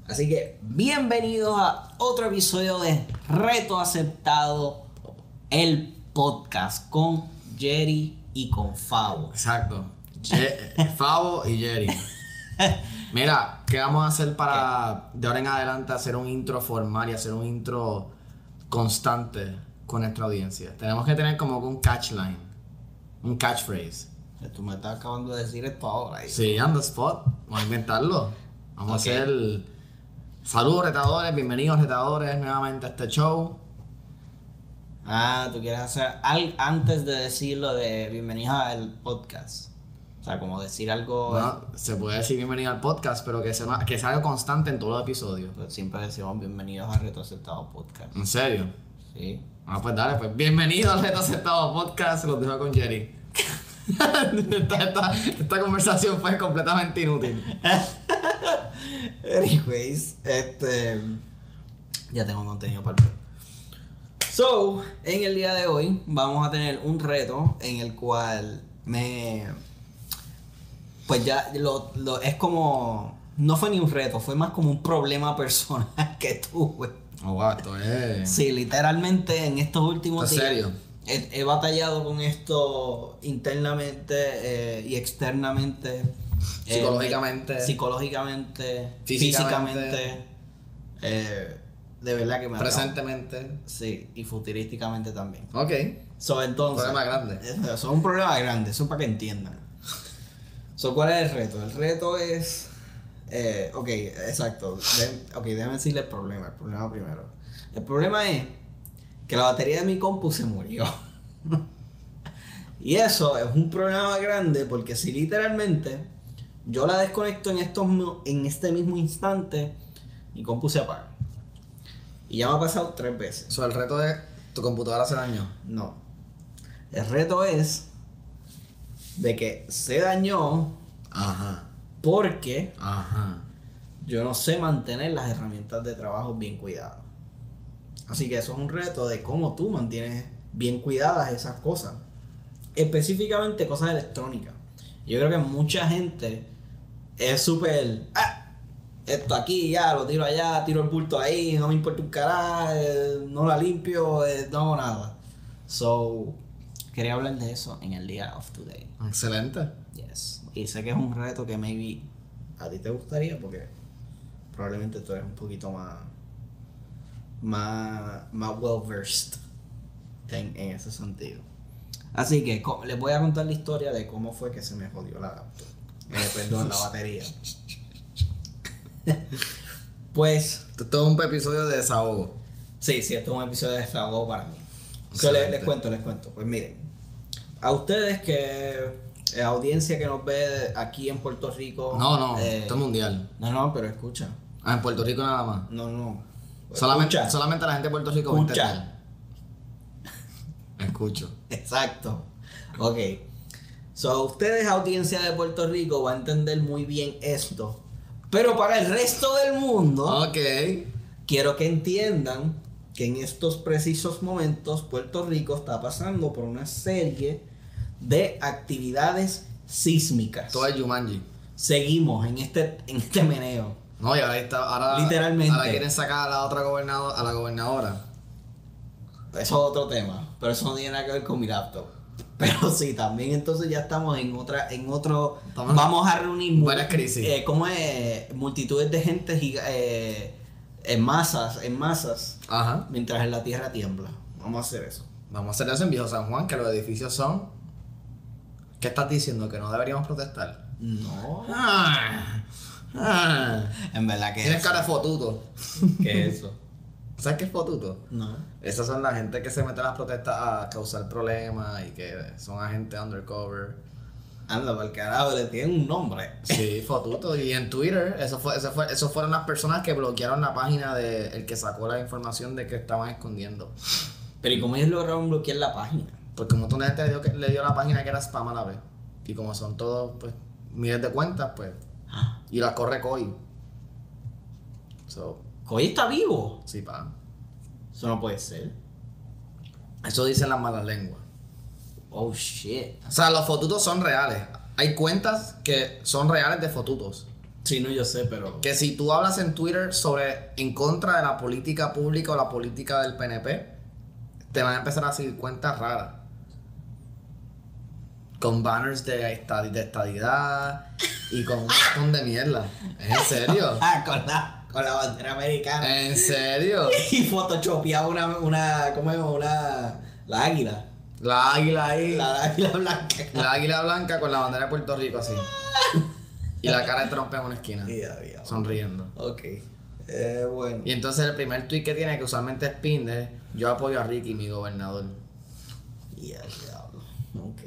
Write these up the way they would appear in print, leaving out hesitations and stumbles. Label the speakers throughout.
Speaker 1: Así que bienvenidos a otro episodio de Reto Aceptado, el podcast con Jerry y con Favo.
Speaker 2: Exacto. Favo y Jerry. Mira, ¿qué vamos a hacer para de ahora en adelante hacer un intro formal y hacer un intro constante con nuestra audiencia? Tenemos que tener como un catchline, un catchphrase.
Speaker 1: Tú me estás acabando de decir esto ahora.
Speaker 2: Sí, on the spot. Vamos a inventarlo. Vamos a hacer... Saludos retadores, bienvenidos retadores nuevamente a este show.
Speaker 1: Tú quieres hacer algo antes de decirlo de bienvenidos al podcast. O sea, como decir algo...
Speaker 2: Bueno, se puede decir bienvenido al podcast, pero que sea algo constante en todos los episodios.
Speaker 1: Pues siempre decimos bienvenidos al Reto Aceptado Podcast.
Speaker 2: ¿En serio?
Speaker 1: Sí.
Speaker 2: Pues dale, pues bienvenido al Reto Aceptado Podcast, se los dejo con Jerry. esta conversación fue completamente inútil.
Speaker 1: Anyways, ya tengo contenido para el... So, en el día de hoy vamos a tener un reto en el cual pues ya es como... No fue ni un reto, fue más como un problema personal que tuve.
Speaker 2: Oh, wow, esto es...
Speaker 1: Sí, literalmente en estos últimos días...
Speaker 2: ¿En serio?
Speaker 1: He batallado con esto internamente y externamente. Psicológicamente, físicamente. De verdad que me
Speaker 2: presentemente.
Speaker 1: acabo. Sí, y futurísticamente también.
Speaker 2: Ok.
Speaker 1: Entonces,
Speaker 2: Problema grande.
Speaker 1: Eso es un problema grande, eso para que entiendan. ¿Cuál es el reto? El reto es... ok, exacto. Déjame decirle el problema primero. El problema es que la batería de mi compu se murió. Y eso es un problema grande porque si literalmente yo la desconecto en este mismo instante, mi compu se apaga. Y ya me ha pasado 3 veces.
Speaker 2: El reto es tu computadora se dañó.
Speaker 1: No. El reto es de que se dañó.
Speaker 2: Ajá.
Speaker 1: Porque
Speaker 2: Ajá.
Speaker 1: yo no sé mantener las herramientas de trabajo bien cuidadas. Así que eso es un reto de cómo tú mantienes bien cuidadas esas cosas. Específicamente cosas electrónicas. Yo creo que mucha gente es súper... esto aquí, ya, lo tiro allá, tiro el bulto ahí, no me importa un carajo, no la limpio, no hago nada. Quería hablar de eso en el día of today.
Speaker 2: Excelente.
Speaker 1: Yes. Y sé que es un reto que maybe a ti te gustaría porque probablemente tú eres un poquito más well versed en ese sentido. Así que les voy a contar la historia de cómo fue que se me jodió la la batería. Pues...
Speaker 2: Esto es un episodio de desahogo.
Speaker 1: Sí, esto es un episodio de desahogo para mí. Les cuento. Pues miren, a ustedes que... audiencia que nos ve aquí en Puerto Rico...
Speaker 2: No, esto es mundial.
Speaker 1: No, pero escucha.
Speaker 2: En Puerto Rico nada más.
Speaker 1: No.
Speaker 2: Solamente la gente de Puerto Rico va a entender. Escucho.
Speaker 1: Exacto. Ok. Ustedes, audiencia de Puerto Rico, va a entender muy bien esto. Pero para el resto del mundo,
Speaker 2: Ok.
Speaker 1: quiero que entiendan que en estos precisos momentos Puerto Rico está pasando por una serie de actividades sísmicas.
Speaker 2: Todo es Jumanji.
Speaker 1: Seguimos en este meneo.
Speaker 2: No, y ahora
Speaker 1: Literalmente.
Speaker 2: Ahora quieren sacar a la otra gobernadora, a la gobernadora.
Speaker 1: Eso es otro tema, pero eso no tiene nada que ver con mi laptop. Pero sí, también entonces ya estamos en otro... Vamos a reunir...
Speaker 2: Buenas crisis.
Speaker 1: ¿Cómo es? Multitudes de gente en masas.
Speaker 2: Ajá.
Speaker 1: Mientras en la tierra tiembla. Vamos a hacer eso.
Speaker 2: Vamos a hacer eso en Viejo San Juan, que los edificios son... ¿Qué estás diciendo? ¿Que no deberíamos protestar?
Speaker 1: No. En verdad que
Speaker 2: Tienes cara de fotuto.
Speaker 1: ¿Qué es eso?
Speaker 2: ¿Sabes qué es fotuto?
Speaker 1: No.
Speaker 2: Esas son la gente que se mete a las protestas a causar problemas y que son agentes undercover.
Speaker 1: Anda, por el carajo, le tienen un nombre.
Speaker 2: Sí, fotuto. Y en Twitter, eso fueron las personas que bloquearon la página de el que sacó la información de que estaban escondiendo.
Speaker 1: Pero ¿y cómo ellos lograron bloquear la página?
Speaker 2: Porque un montón de gente le dio la página que era spam a la vez. Y como son todos, pues, miles de cuentas, pues. Y las corre Koi.
Speaker 1: ¿Koi está vivo?
Speaker 2: Sí, pa.
Speaker 1: Eso no puede ser.
Speaker 2: Eso dicen las malas lenguas.
Speaker 1: Oh shit.
Speaker 2: O sea, los fotutos son reales. Hay cuentas que son reales de fotutos.
Speaker 1: Sí, no, yo sé, pero...
Speaker 2: Que si tú hablas en Twitter en contra de la política pública o la política del PNP, te van a empezar a seguir cuentas raras. Con banners de estadidad y con un montón de mierda. ¿En serio?
Speaker 1: con la bandera americana.
Speaker 2: ¿En serio?
Speaker 1: Y photoshopeaba ¿cómo es? La águila.
Speaker 2: La águila ahí.
Speaker 1: La águila blanca.
Speaker 2: La águila blanca con la bandera de Puerto Rico así. Y la cara de Trump en una esquina. Sonriendo.
Speaker 1: Ok. Bueno.
Speaker 2: Y entonces el primer tweet que tiene, que usualmente es pin, es: yo apoyo a Ricky, mi gobernador.
Speaker 1: Y el diablo. Ok.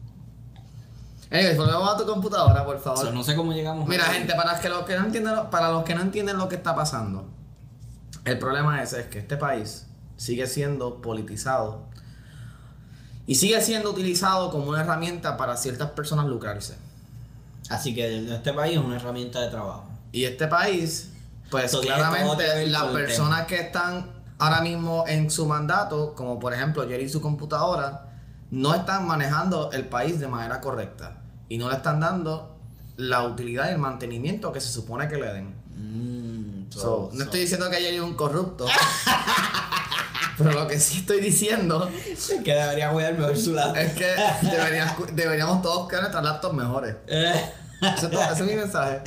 Speaker 2: Volvemos a tu computadora, por favor.
Speaker 1: O sea, no sé cómo llegamos.
Speaker 2: Mira, gente, para los que no entienden lo que está pasando, el problema es que este país sigue siendo politizado y sigue siendo utilizado como una herramienta para ciertas personas lucrarse.
Speaker 1: Así que este país es una herramienta de trabajo.
Speaker 2: Y este país, pues
Speaker 1: Eso tiene todo que
Speaker 2: claramente
Speaker 1: ver
Speaker 2: las
Speaker 1: con el
Speaker 2: personas
Speaker 1: tema.
Speaker 2: que están ahora mismo en su mandato, como por ejemplo Jerry y su computadora, no están manejando el país de manera correcta y no le están dando la utilidad y el mantenimiento que se supone que le den. No estoy diciendo que Jerry es un corrupto, pero lo que sí estoy diciendo
Speaker 1: es que debería cuidar mejor su lado.
Speaker 2: es que deberíamos todos cuidar nuestras laptops mejores. Ese es mi mensaje.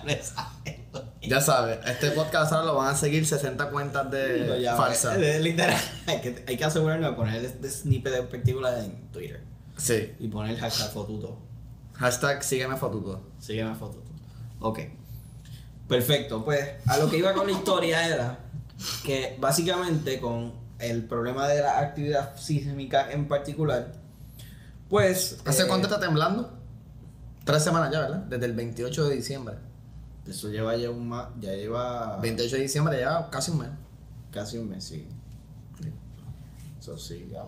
Speaker 2: Ya sabes, este podcast ahora lo van a seguir 60 cuentas de falsas.
Speaker 1: Literal, hay que asegurarnos de poner este snippet de película en Twitter.
Speaker 2: Sí.
Speaker 1: Y poner el hashtag Fotuto.
Speaker 2: Hashtag sígueme fotuto.
Speaker 1: Sígueme Fotuto. Ok. Perfecto. Pues a lo que iba con la historia era que básicamente con el problema de la actividad sísmica en particular, pues...
Speaker 2: ¿Hace cuánto está temblando? 3 semanas ya, ¿verdad? Desde el 28 de diciembre.
Speaker 1: Eso lleva ya ya lleva
Speaker 2: 28 de diciembre, ya casi un mes.
Speaker 1: casi un mes, sí. Eso sí, ya.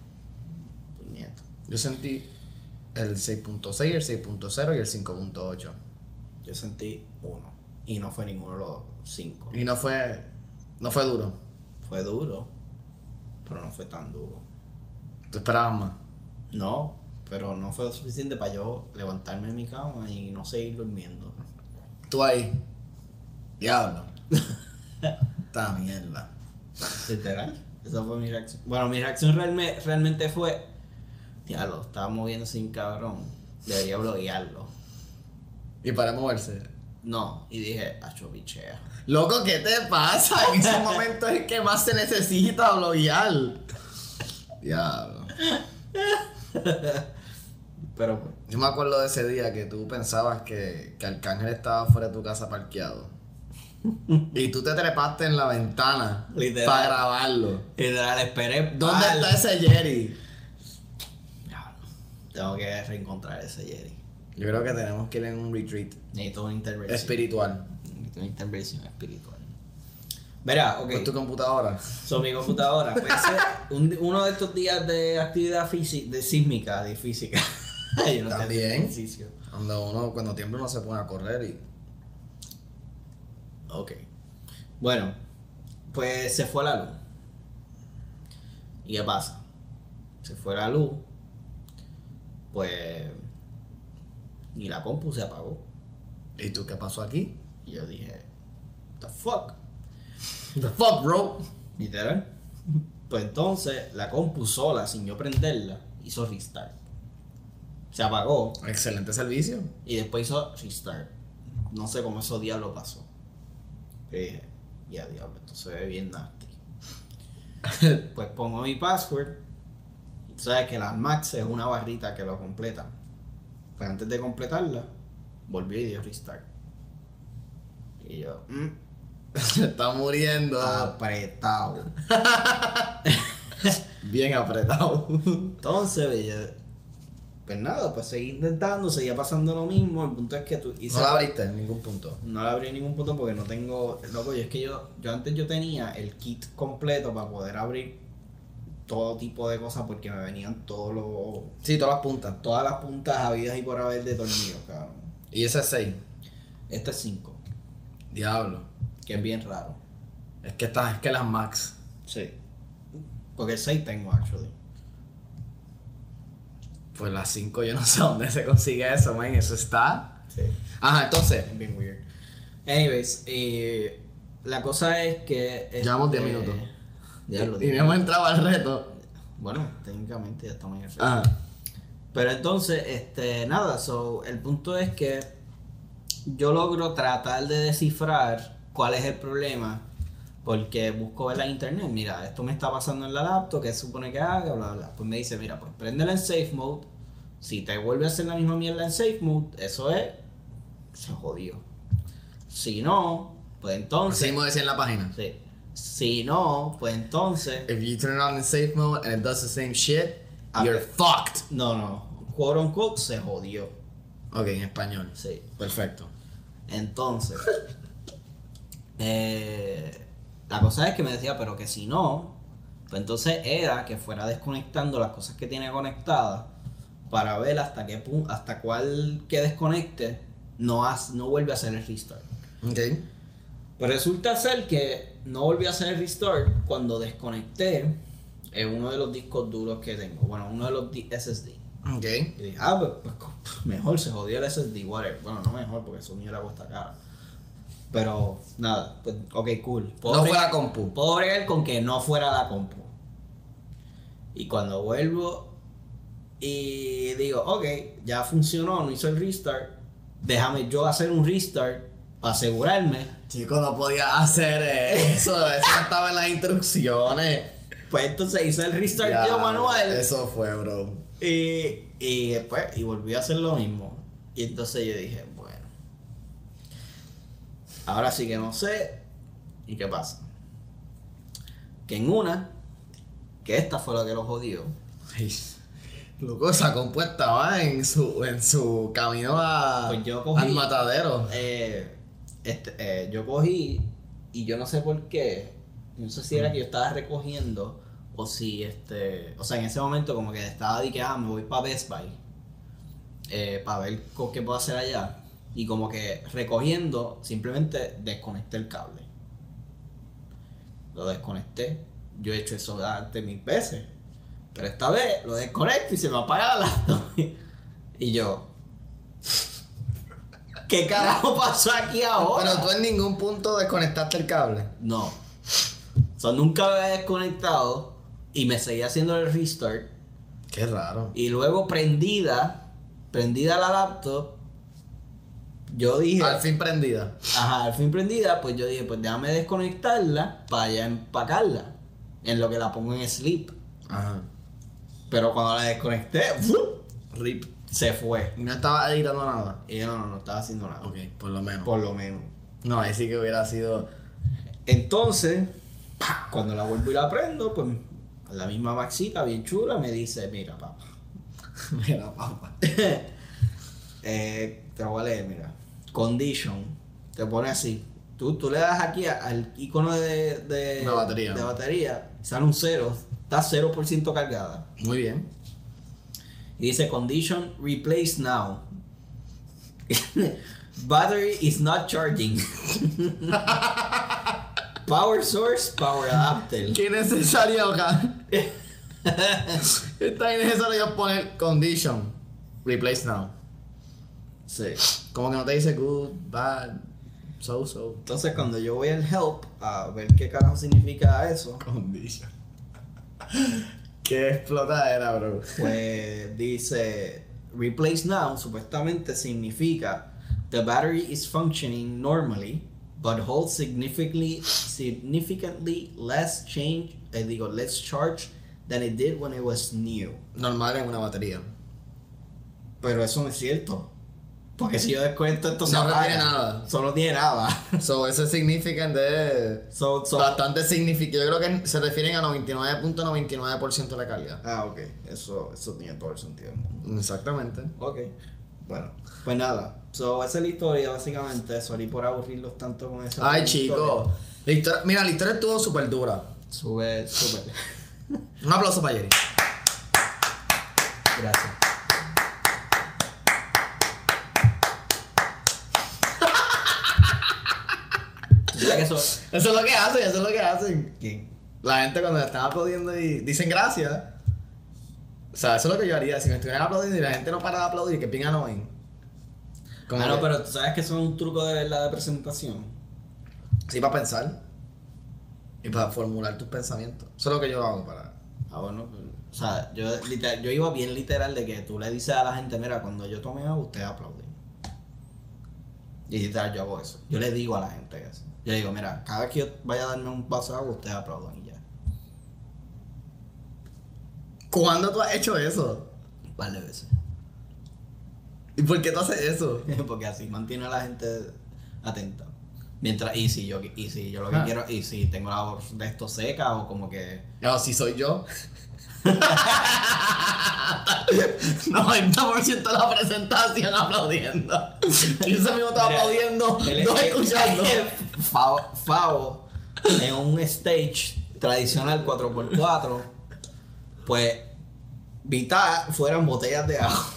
Speaker 1: Tu nieto.
Speaker 2: Yo sentí el 6.6, el 6.0 y el 5.8.
Speaker 1: Yo sentí uno. Y no fue ninguno de los 5.
Speaker 2: Y no fue duro.
Speaker 1: Fue duro, pero no fue tan duro.
Speaker 2: ¿Tú esperabas más?
Speaker 1: No, pero no fue lo suficiente para yo levantarme de mi cama y no seguir durmiendo.
Speaker 2: Tú ahí. Diablo. Esta mierda.
Speaker 1: Literal. Esa fue mi reacción. Bueno, mi reacción realmente fue: diablo, estaba moviendo sin cabrón. Debería bloquearlo.
Speaker 2: Y para moverse.
Speaker 1: No, y dije, acho bichea.
Speaker 2: Loco, ¿qué te pasa? En ese momento es el que más se necesita bloquear. Diablo.
Speaker 1: Pero pues.
Speaker 2: Yo me acuerdo de ese día que tú pensabas que Arcángel estaba fuera de tu casa parqueado. Y tú te trepaste en la ventana
Speaker 1: Literal.
Speaker 2: para grabarlo.
Speaker 1: Literal, esperé.
Speaker 2: ¿Dónde está ese Jerry?
Speaker 1: Diablo. Tengo que reencontrar ese Jerry.
Speaker 2: Yo creo que tenemos que ir en un retreat
Speaker 1: Necesito una intervención.
Speaker 2: espiritual.
Speaker 1: Necesito una intervención espiritual. Verá, ok.
Speaker 2: Con tu computadora.
Speaker 1: Son mi computadora. Puede ser uno de estos días de actividad sísmica, de física. Yo no
Speaker 2: También.
Speaker 1: tengo ejercicio.
Speaker 2: Cuando tiembla uno se pone a correr y...
Speaker 1: Ok. Bueno, pues se fue la luz. ¿Y qué pasa? Se fue la luz. Pues... y la compu se apagó.
Speaker 2: ¿Y tú qué pasó aquí?
Speaker 1: Y yo dije, the fuck.
Speaker 2: The fuck, bro.
Speaker 1: Literal. Pues entonces la compu sola, sin yo prenderla, hizo restart. Se apagó
Speaker 2: Excelente servicio.
Speaker 1: y después hizo restart. No sé cómo eso diablo pasó. Y dije, ya diablo, esto se ve bien nasty. Pues pongo mi password. Tú sabes que las Macs es una barrita que lo completa. Pues antes de completarla, volví y dio restart. Y yo,
Speaker 2: Se está muriendo.
Speaker 1: apretado.
Speaker 2: Bien apretado.
Speaker 1: Entonces, pues nada, pues seguí intentando, seguía pasando lo mismo. El punto es que tú
Speaker 2: No la abriste en ningún punto.
Speaker 1: no la abrí en ningún punto porque no tengo. Loco, y es que yo antes yo tenía el kit completo para poder abrir todo tipo de cosas porque me venían
Speaker 2: Sí, todas las puntas.
Speaker 1: todas las puntas habidas y por haber de tornillos, cabrón.
Speaker 2: Y ese es 6.
Speaker 1: Este es 5,
Speaker 2: Diablo.
Speaker 1: que es bien raro.
Speaker 2: Es que las Max.
Speaker 1: Sí. Porque el 6 tengo, actually.
Speaker 2: Pues las 5 yo no sé dónde se consigue eso, man. Eso está.
Speaker 1: Sí.
Speaker 2: Ajá, entonces.
Speaker 1: Es bien weird. Anyways, la cosa es que...
Speaker 2: Llevamos 10 minutos.
Speaker 1: Ya lo
Speaker 2: Y no hemos entrado al reto.
Speaker 1: Bueno, técnicamente ya estamos en el reto.
Speaker 2: Ajá.
Speaker 1: Pero entonces, nada, el punto es que yo logro tratar de descifrar cuál es el problema, porque busco en la internet, mira, esto me está pasando en la laptop, ¿qué se supone que haga? Bla, bla. Pues me dice, mira, pues préndela en safe mode, si te vuelve a hacer la misma mierda en safe mode, eso se jodió. Si no, pues entonces...
Speaker 2: Así mismo decía en la página.
Speaker 1: Sí. Si no, pues entonces...
Speaker 2: If you turn it on in safe mode and it does the same shit, you're
Speaker 1: Okay.
Speaker 2: fucked.
Speaker 1: No, quote unquote, se jodió.
Speaker 2: Ok, en español.
Speaker 1: Sí.
Speaker 2: Perfecto.
Speaker 1: Entonces, la cosa es que me decía, pero que si no, pues entonces era que fuera desconectando las cosas que tiene conectadas para ver hasta qué punto, hasta cuál que desconecte no vuelve a hacer el restart.
Speaker 2: Ok.
Speaker 1: Pero resulta ser que no volví a hacer el restart cuando desconecté uno de los discos duros que tengo, bueno, uno de los SSD.
Speaker 2: Ok.
Speaker 1: Y dije, pues mejor se jodió el SSD, whatever. Bueno, no mejor porque eso mío le cuesta cara. Pero nada, pues ok, cool.
Speaker 2: No fue la compu.
Speaker 1: Puedo bregar con que no fuera la compu. Y cuando vuelvo y digo, ok, ya funcionó, no hizo el restart. Déjame yo hacer un restart para asegurarme.
Speaker 2: Chico, no podía hacer eso. Eso no estaba en las instrucciones.
Speaker 1: Pues entonces hice el restart
Speaker 2: Ya,
Speaker 1: yo manual.
Speaker 2: Eso fue, bro.
Speaker 1: Y después, volví a hacer lo mismo. Y entonces yo dije, bueno, ahora sí que no sé. ¿Y qué pasa? Que que esta fue la que lo jodió.
Speaker 2: Ay, loco, esa compu estaba en su camino
Speaker 1: Pues yo cogí,
Speaker 2: al matadero.
Speaker 1: yo cogí y yo no sé por qué. No sé si era que yo estaba recogiendo o si o sea, en ese momento como que estaba de que me voy para Best Buy para ver qué puedo hacer allá, y como que recogiendo simplemente desconecté el cable, lo desconecté. Yo he hecho eso antes 1000 veces, pero esta vez lo desconecto y se me apaga la laptop y yo, ¿qué carajo pasó aquí ahora?
Speaker 2: Pero tú en ningún punto desconectaste el cable.
Speaker 1: No. Nunca me había desconectado y me seguía haciendo el restart.
Speaker 2: Qué raro.
Speaker 1: Y luego prendida la laptop, yo dije...
Speaker 2: Al fin prendida.
Speaker 1: Ajá, al fin prendida, pues yo dije, pues déjame desconectarla para ya empacarla. En lo que la pongo en sleep.
Speaker 2: Ajá.
Speaker 1: Pero cuando la desconecté, ¡fup!
Speaker 2: Rip.
Speaker 1: Se fue.
Speaker 2: No estaba editando nada.
Speaker 1: Y yo no estaba haciendo nada.
Speaker 2: Ok, por lo menos.
Speaker 1: Por lo menos.
Speaker 2: No, ahí sí que hubiera sido.
Speaker 1: Entonces, cuando la vuelvo y la prendo, pues la misma Maxita, bien chula, me dice, mira, papá.
Speaker 2: Mira, papá.
Speaker 1: Te lo voy a leer, mira. Condition. Te pone así. Tú le das aquí al icono de
Speaker 2: batería.
Speaker 1: De batería. Sale un 0. Está 0% cargada.
Speaker 2: Muy bien.
Speaker 1: Y dice condition replace now. Battery is not charging. Power source, power adapter.
Speaker 2: ¿Qué necesario acá? Está innecesario poner condition. Replace now.
Speaker 1: Sí.
Speaker 2: Como que no te dice good, bad, so.
Speaker 1: Entonces cuando yo voy al help a ver qué carajo significa eso,
Speaker 2: Condition. Qué explotadera, bro.
Speaker 1: pues dice replace now supuestamente significa the battery is functioning normally but holds significantly less less charge than it did when it was new.
Speaker 2: Normal en una batería.
Speaker 1: Pero eso no es cierto. Porque si yo descuento esto se
Speaker 2: No
Speaker 1: apaga.
Speaker 2: tiene nada.
Speaker 1: Eso no tiene nada.
Speaker 2: So, ese significant de bastante significativo. Yo creo que se refieren a 99.99% de la carga.
Speaker 1: Ok. Eso tiene todo el sentido.
Speaker 2: Exactamente.
Speaker 1: Ok. Bueno, pues nada. Esa es la historia, básicamente. Sorry por aburrirlos tanto con esa.
Speaker 2: Ay,
Speaker 1: historia.
Speaker 2: chico. Mira, la historia estuvo súper dura.
Speaker 1: Súper.
Speaker 2: Un aplauso para Jerry.
Speaker 1: Gracias. Eso
Speaker 2: Eso es lo que hacen.
Speaker 1: ¿Quién?
Speaker 2: La gente cuando le están aplaudiendo y dicen gracias. O sea, eso es lo que yo haría. Si me estuvieran aplaudiendo y la gente no para de aplaudir, que bien annoying. Como
Speaker 1: no,
Speaker 2: que-
Speaker 1: pero tú sabes que eso es un truco de verdad de presentación.
Speaker 2: Sí, para pensar. Y para formular tus pensamientos. Eso es lo que yo hago para...
Speaker 1: Ah, bueno, pues, o sea, yo iba bien literal de que tú le dices a la gente, mira, cuando yo tome agua, ustedes aplauden. Y literal yo hago eso. Yo le digo a la gente eso. Yo le digo, mira, cada vez que yo vaya a darme un vaso de agua, ustedes aplaudan y ya.
Speaker 2: ¿Cuándo tú has hecho eso?
Speaker 1: Un par de veces.
Speaker 2: ¿Y por qué tú haces eso?
Speaker 1: Porque así mantiene a la gente atenta. Mientras, y si yo lo que
Speaker 2: Ah.
Speaker 1: quiero, y si tengo la voz de esto seca o como que.
Speaker 2: No, si soy yo. 90% de la presentación aplaudiendo. 15 minutos aplaudiendo, dos escuchando.
Speaker 1: Favo, en un stage tradicional 4x4, pues, mitad fueran botellas de agua.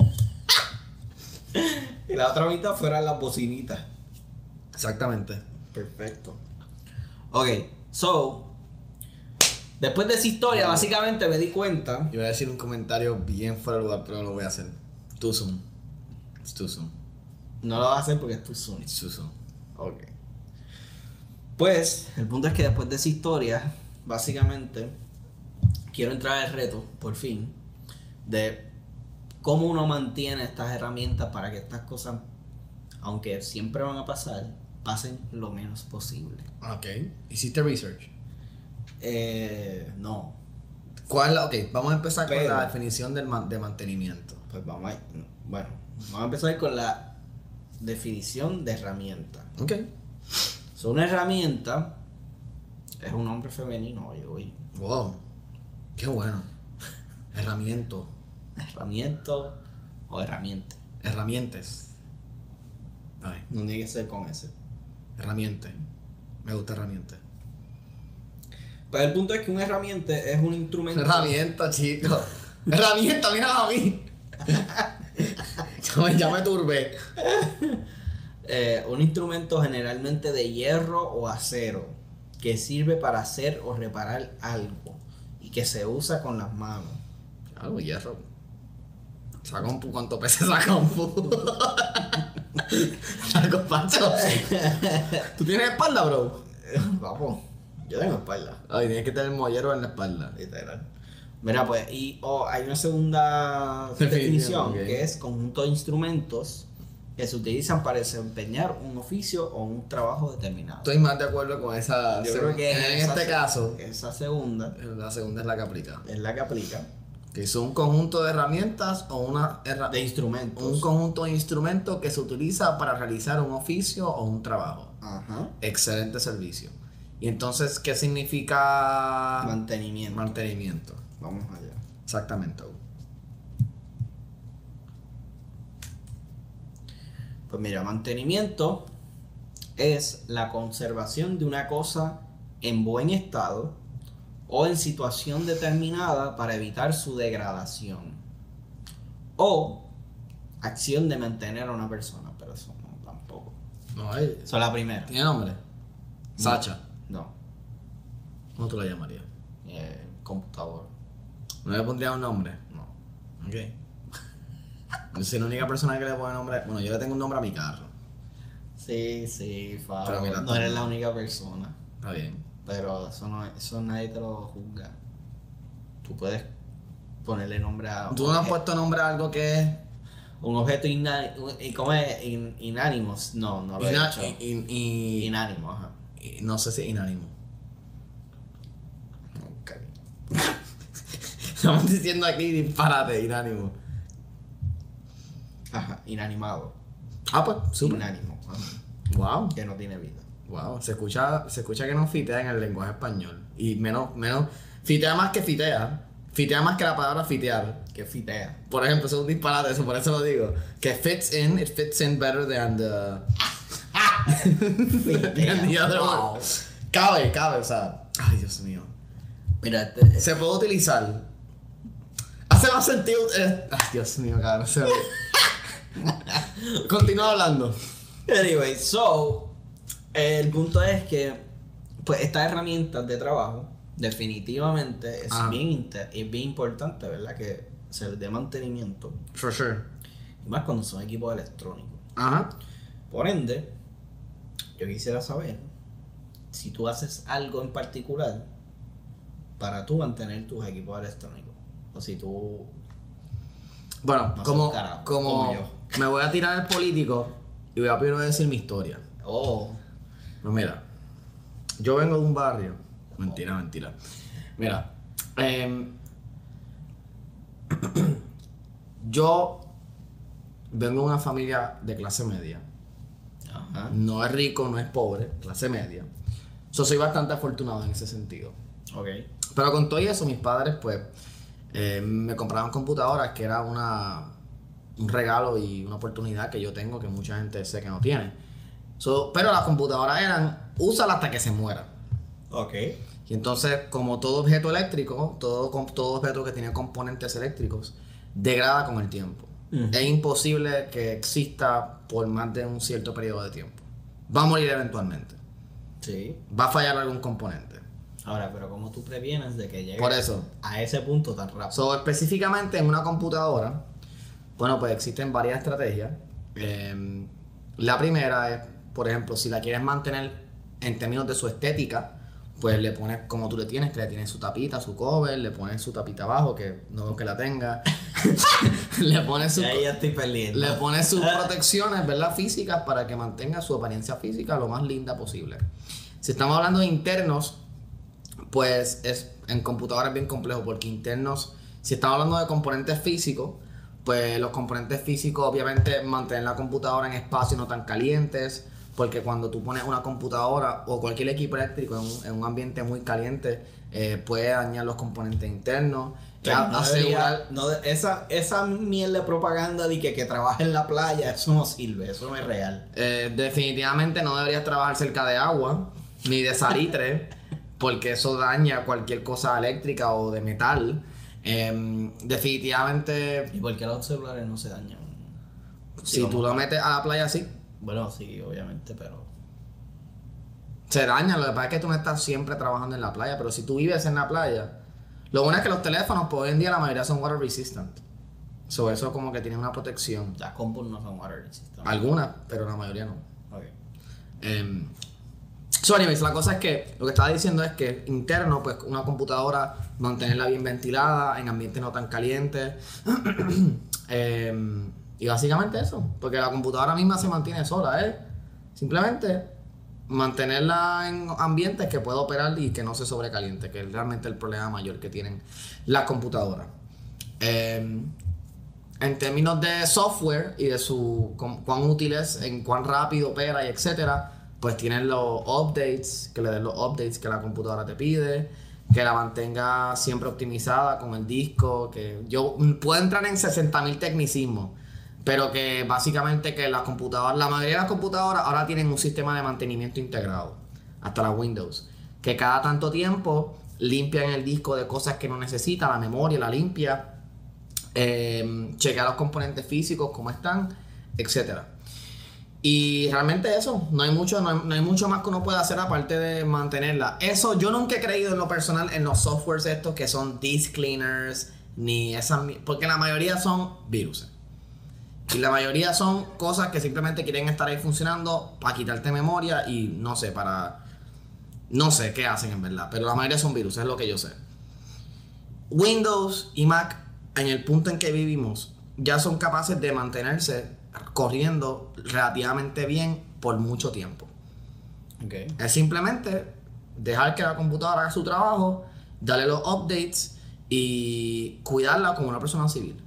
Speaker 1: Y la otra mitad fueran las bocinitas.
Speaker 2: Exactamente.
Speaker 1: Perfecto. Ok, so, después de esa historia, básicamente me di cuenta.
Speaker 2: Yo voy a decir un comentario bien fuera de lugar, pero no lo voy a hacer. Too soon. It's too soon.
Speaker 1: No lo vas a hacer porque es tu Sony.
Speaker 2: It's too soon.
Speaker 1: Ok. Pues, el punto es que después de esa historia, básicamente, quiero entrar al reto, por fin, de cómo uno mantiene estas herramientas para que estas cosas, aunque siempre van a pasar, pasen lo menos posible.
Speaker 2: Ok. ¿Hiciste research?
Speaker 1: No.
Speaker 2: ¿Cuál es la...? Ok, vamos a empezar con
Speaker 1: Pero-
Speaker 2: la definición de mantenimiento.
Speaker 1: Pues vamos a empezar con la definición de herramienta.
Speaker 2: Ok.
Speaker 1: So, una herramienta es un nombre femenino, oye.
Speaker 2: Wow. Qué bueno. Herramiento.
Speaker 1: Herramiento o herramienta.
Speaker 2: Herramientas. Ay,
Speaker 1: No tiene que ser con ese.
Speaker 2: herramienta. Me gusta herramienta.
Speaker 1: Pero el punto es que una herramienta es un instrumento.
Speaker 2: Herramienta, chico. Herramienta, mira a mí. Ya me turbé.
Speaker 1: Un instrumento generalmente de hierro o acero que sirve para hacer o reparar algo y que se usa con las manos.
Speaker 2: Algo hierro. Esa compu, ¿cuánto pesa esa compu? Algo pacho. ¿Tú tienes espalda, bro?
Speaker 1: Vamos, yo tengo espalda.
Speaker 2: Ay, tienes que tener mollero en la espalda.
Speaker 1: Literal. Mira, pues, hay una segunda definición
Speaker 2: ok.
Speaker 1: que es conjunto de instrumentos que se utilizan para desempeñar un oficio o un trabajo determinado.
Speaker 2: Estoy más de acuerdo con esa.
Speaker 1: Yo creo que
Speaker 2: en este caso,
Speaker 1: esa segunda
Speaker 2: la segunda es la que aplica.
Speaker 1: es la que aplica
Speaker 2: Que es un conjunto de herramientas o
Speaker 1: de instrumentos.
Speaker 2: un conjunto de instrumentos que se utiliza para realizar un oficio o un trabajo.
Speaker 1: Ajá.
Speaker 2: Excelente servicio. Y entonces, ¿qué significa
Speaker 1: Mantenimiento.
Speaker 2: mantenimiento?
Speaker 1: Vamos allá.
Speaker 2: Exactamente.
Speaker 1: Pues mira, mantenimiento es la conservación de una cosa en buen estado o en situación determinada para evitar su degradación. O acción de mantener a una persona, pero eso no tampoco.
Speaker 2: No, hay.
Speaker 1: Eso es la primera.
Speaker 2: ¿Tiene nombre? Sacha.
Speaker 1: No.
Speaker 2: ¿Cómo tú la llamarías?
Speaker 1: Computador.
Speaker 2: ¿No le pondrías un nombre?
Speaker 1: No.
Speaker 2: Ok. Yo soy la única persona que le pone nombre. Bueno, yo le tengo un nombre a mi carro.
Speaker 1: Sí,
Speaker 2: Pero
Speaker 1: Fabio.
Speaker 2: mira,
Speaker 1: No eres la única persona.
Speaker 2: Está bien.
Speaker 1: Pero eso nadie te lo juzga. Tú puedes ponerle nombre a
Speaker 2: ¿Tú no has puesto nombre a algo que es
Speaker 1: un objeto ¿cómo es? Inánimo. No lo he hecho. Inánimo, ajá.
Speaker 2: no sé si es inánimo.
Speaker 1: Ok.
Speaker 2: Estamos diciendo aquí disparate, inánimo.
Speaker 1: Ajá, inanimado.
Speaker 2: Ah, pues, súper.
Speaker 1: Inánimo. Ajá.
Speaker 2: Wow.
Speaker 1: Que no tiene vida.
Speaker 2: Wow. Se escucha que no fitea en el lenguaje español. Y menos. Fitea más que fitea. Fitea más que la palabra fitear.
Speaker 1: Que fitea.
Speaker 2: Por ejemplo, eso es un disparate, eso, por eso lo digo. Que it fits in better than the. than the other
Speaker 1: Wow.
Speaker 2: one. Cabe, o sea. Ay, Dios mío.
Speaker 1: Mira,
Speaker 2: Se puede utilizar. Hace más sentido. Ay, Dios mío, cabrón. Continúa hablando.
Speaker 1: anyway, so, el punto es que, pues, estas herramientas de trabajo, definitivamente es
Speaker 2: Ajá.
Speaker 1: es bien importante, ¿verdad? Que se les dé mantenimiento.
Speaker 2: For sure.
Speaker 1: Y más cuando son equipos electrónicos.
Speaker 2: Ajá.
Speaker 1: Por ende, yo quisiera saber si tú haces algo en particular para tú mantener tus equipos electrónicos. O si tú...
Speaker 2: Bueno,
Speaker 1: No
Speaker 2: como,
Speaker 1: sé, carajo,
Speaker 2: como
Speaker 1: como yo.
Speaker 2: me voy a tirar el político y voy a primero decir mi historia.
Speaker 1: Oh,
Speaker 2: Pues mira, yo vengo de un barrio. Mentira, mentira. Mira, yo vengo de una familia de clase media.
Speaker 1: ajá.
Speaker 2: No es rico, no es pobre, clase media. Soy bastante afortunado en ese sentido.
Speaker 1: Ok.
Speaker 2: Pero con todo eso, mis padres, pues, me compraban computadoras, que era un regalo y una oportunidad que yo tengo que mucha gente sé que no tiene. Pero las computadoras eran, úsala hasta que se muera.
Speaker 1: Ok.
Speaker 2: Y entonces, como todo objeto eléctrico, todo objeto que tiene componentes eléctricos, degrada con el tiempo.
Speaker 1: Ujú.
Speaker 2: Es imposible que exista por más de un cierto periodo de tiempo. Va a morir eventualmente.
Speaker 1: Sí.
Speaker 2: Va a fallar algún componente.
Speaker 1: Ahora, pero ¿cómo tú previenes de que llegue
Speaker 2: Por eso.
Speaker 1: a ese punto tan rápido?
Speaker 2: Específicamente en una computadora, bueno, pues existen varias estrategias. La primera es, por ejemplo, si la quieres mantener en términos de su estética, pues le pones como tú le tienes, que le tienes su tapita, su cover, le pones su tapita abajo, que no veo que la tenga. le pones su,
Speaker 1: Ahí ya estoy perdiendo.
Speaker 2: le pones sus protecciones, ¿verdad? Físicas para que mantenga su apariencia física lo más linda posible. Si estamos hablando de internos, pues en computadoras es bien complejo, porque internos, si estamos hablando de componentes físicos, pues los componentes físicos obviamente mantienen la computadora en espacios no tan calientes, porque cuando tú pones una computadora o cualquier equipo eléctrico en un ambiente muy caliente, puede dañar los componentes internos.
Speaker 1: Esa miel de propaganda de que trabaja en la playa, eso no sirve, eso no es real.
Speaker 2: Definitivamente no deberías trabajar cerca de agua ni de salitre, porque eso daña cualquier cosa eléctrica o de metal. Definitivamente,
Speaker 1: ¿Y por qué los celulares no se dañan?
Speaker 2: si tú lo metes a la playa así,
Speaker 1: Bueno, sí, obviamente, pero...
Speaker 2: se daña. Lo que pasa es que tú no estás siempre trabajando en la playa, pero si tú vives en la playa, lo bueno es que los teléfonos, pues hoy en día la mayoría son water resistant. Eso como que tiene una protección.
Speaker 1: Las compus no son water resistant.
Speaker 2: Algunas, pero la mayoría no.
Speaker 1: Ok.
Speaker 2: Anyways, la cosa es que lo que estaba diciendo es que interno, pues una computadora, mantenerla bien ventilada, en ambientes no tan calientes. Y básicamente eso, porque la computadora misma se mantiene sola, simplemente mantenerla en ambientes que pueda operar y que no se sobrecaliente, que es realmente el problema mayor que tienen las computadoras. En términos de software y de cuán útil es, en cuán rápido opera y etcétera, pues tienen los updates, que le den los updates que la computadora te pide, que la mantenga siempre optimizada con el disco, que yo puedo entrar en 60.000 tecnicismos, pero que básicamente que las computadoras, la mayoría de las computadoras ahora tienen un sistema de mantenimiento integrado, hasta las Windows, que cada tanto tiempo limpian el disco de cosas que no necesita, la memoria la limpia, chequea los componentes físicos, cómo están, etcétera. Y realmente eso, no hay mucho más que uno pueda hacer aparte de mantenerla. Eso yo nunca he creído en lo personal en los softwares estos que son disk cleaners, ni esas, porque la mayoría son virus. Y la mayoría son cosas que simplemente quieren estar ahí funcionando para quitarte memoria y no sé qué hacen en verdad, pero la mayoría son virus, es lo que yo sé. Windows y Mac, en el punto en que vivimos, ya son capaces de mantenerse corriendo relativamente bien por mucho tiempo.
Speaker 1: Okay.
Speaker 2: Es simplemente dejar que la computadora haga su trabajo, darle los updates y cuidarla como una persona civil.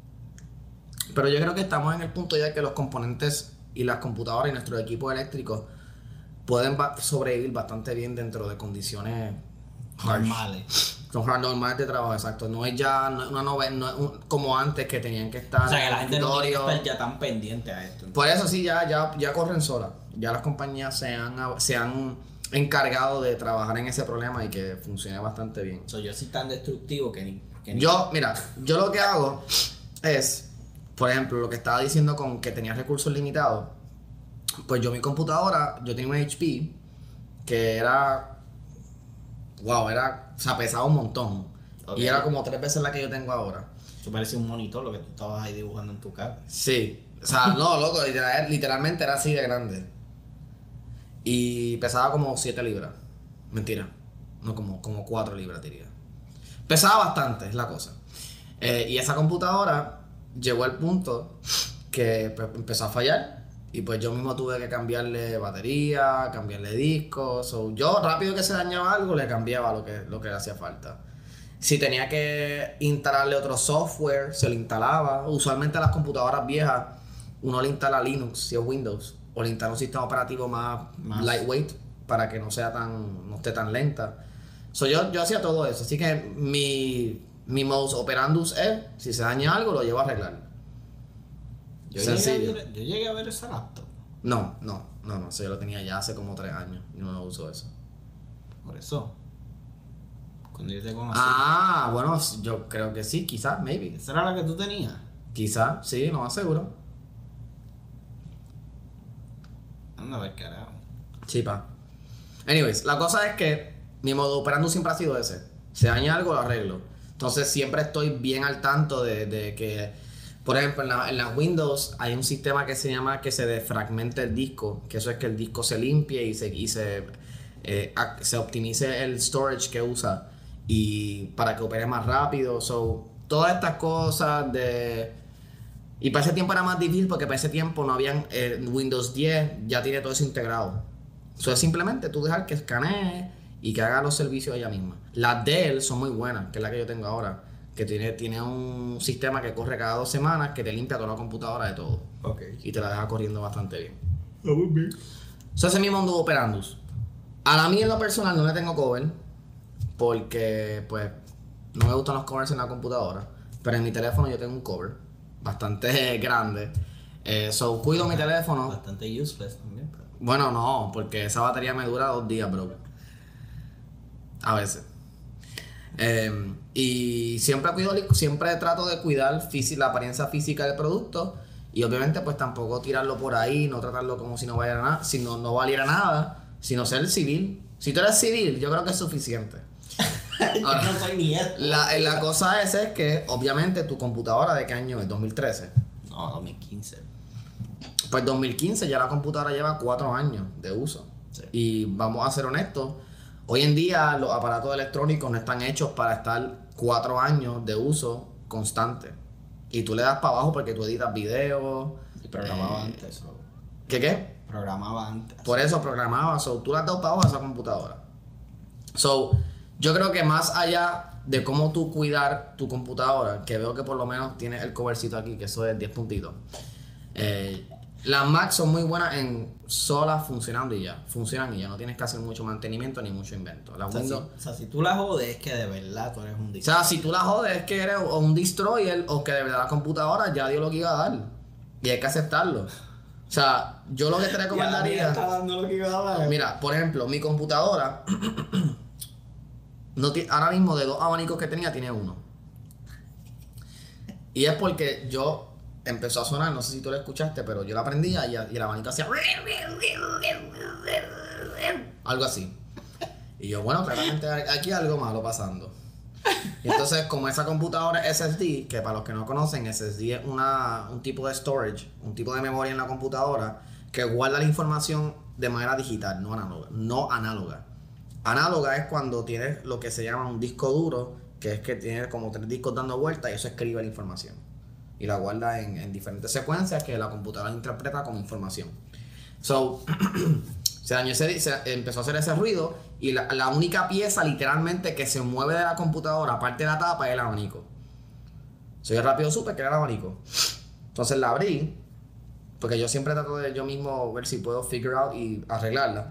Speaker 2: Pero yo creo que estamos en el punto ya que los componentes y las computadoras y nuestros equipos eléctricos pueden sobrevivir bastante bien dentro de condiciones
Speaker 1: normales.
Speaker 2: Son normales de trabajo, exacto. No es ya como antes que tenían que estar.
Speaker 1: O sea, que la gente no tiene que
Speaker 2: escritorio.
Speaker 1: estar ya tan pendiente a esto.
Speaker 2: Por eso sí, ya corren solas. Ya las compañías se han encargado de trabajar en ese problema y que funcione bastante bien.
Speaker 1: Yo soy tan destructivo que ni...
Speaker 2: Yo lo que hago es, por ejemplo, lo que estaba diciendo con que tenía recursos limitados, pues mi computadora, yo tenía una HP que era... Wow, pesaba un montón. Okay. Y era como 3 veces la que yo tengo ahora.
Speaker 1: Eso parece un monitor lo que tú estabas ahí dibujando en tu cara.
Speaker 2: Sí, O sea, no, loco, literalmente era así de grande. Y pesaba como 7 libras. Mentira. No, como 4 libras, diría. Pesaba bastante, es la cosa. Y esa computadora llegó al punto que pues, empezó a fallar. Y pues yo mismo tuve que cambiarle batería, cambiarle discos. So, yo rápido que se dañaba algo le cambiaba lo que le hacía falta. Si tenía que instalarle otro software, se lo instalaba. Usualmente a las computadoras viejas uno le instala Linux, si es Windows, o le instala un sistema operativo más lightweight para que no esté tan lenta. So, yo hacía todo eso. Así que mi modus operandus es, si se daña algo, lo llevo a arreglar.
Speaker 1: Yo llegué a ver esa laptop.
Speaker 2: No, eso yo lo tenía ya hace como 3 años y no uso eso.
Speaker 1: Por eso. Cuando yo te conocí.
Speaker 2: Ah, bueno, yo creo que sí, quizás, maybe.
Speaker 1: ¿Esa era la que tú tenías?
Speaker 2: Quizás, sí, no me aseguro.
Speaker 1: Anda a ver, carajo.
Speaker 2: Chipa. Anyways, la cosa es que mi modo operando siempre ha sido ese. Se daña algo, lo arreglo. Entonces siempre estoy bien al tanto de que, por ejemplo, en las Windows hay un sistema que se llama que se defragmente el disco. Que eso es que el disco se limpie y se optimice el storage que usa. Y para que opere más rápido. So, todas estas cosas y para ese tiempo era más difícil porque para ese tiempo no habían Windows 10 ya tiene todo eso integrado. Eso es simplemente tú dejar que escanee y que haga los servicios ella misma. Las Dell son muy buenas, que es la que yo tengo ahora, que tiene un sistema que corre cada 2 semanas que te limpia toda la computadora de todo.
Speaker 1: Okay.
Speaker 2: Y te la deja corriendo bastante bien.
Speaker 1: Muy bien.
Speaker 2: Eso es el mismo modus operandus. A la mía en lo personal no le tengo cover porque pues no me gustan los covers en la computadora, pero en mi teléfono yo tengo un cover bastante grande. So cuido mi teléfono.
Speaker 1: Bastante useless también. Pero...
Speaker 2: Bueno, no, porque esa batería me dura 2 días, bro. A veces. Y siempre trato de cuidar la apariencia física del producto. Y obviamente pues tampoco tirarlo por ahí, no tratarlo como si no valiera nada, si no valiera nada, sino ser civil. Si tú eres civil, yo creo que es suficiente. Ahora,
Speaker 1: no soy ni esto.
Speaker 2: La cosa es que obviamente tu computadora, ¿de qué año es? ¿2013?
Speaker 1: No, 2015.
Speaker 2: Pues 2015 ya la computadora lleva 4 años de uso.
Speaker 1: Sí.
Speaker 2: Y vamos a ser honestos, hoy en día los aparatos electrónicos no están hechos para estar 4 años de uso constante. Y tú le das para abajo porque tú editas videos.
Speaker 1: Y programaba antes. So.
Speaker 2: ¿Qué?
Speaker 1: Programaba antes.
Speaker 2: Por eso programaba. So, tú le has dado para abajo a esa computadora. So, yo creo que más allá de cómo tú cuidar tu computadora, que veo que por lo menos tiene el covercito aquí, que eso es 10 puntitos. Las Mac son muy buenas en solas funcionan y ya, no tienes que hacer mucho mantenimiento ni mucho invento.
Speaker 1: Si tú la jodes es que de verdad tú eres un destroyer.
Speaker 2: O sea, si tú la jodes es que eres o un destroyer o que de verdad la computadora ya dio lo que iba a dar y hay que aceptarlo. O sea, yo lo que te recomendaría...
Speaker 1: está dando lo que iba a dar.
Speaker 2: Mira, por ejemplo, mi computadora ahora mismo de 2 abanicos que tenía tiene 1. Y es porque empezó a sonar, no sé si tú lo escuchaste, pero yo la prendía y el abanico hacía algo así. Y yo, bueno, claramente aquí hay algo malo pasando. Y entonces, como esa computadora es SSD, que para los que no conocen, SSD es un tipo de storage, un tipo de memoria en la computadora que guarda la información de manera digital, no análoga. Análoga es cuando tienes lo que se llama un disco duro, que es que tienes como 3 discos dando vueltas y eso escribe la información. Y la guarda en diferentes secuencias que la computadora interpreta como información. So, empezó a hacer ese ruido y la única pieza literalmente que se mueve de la computadora, aparte de la tapa, es el abanico. So, yo rápido supe que era el abanico. Entonces la abrí, porque yo siempre trato de yo mismo ver si puedo figure out y arreglarla.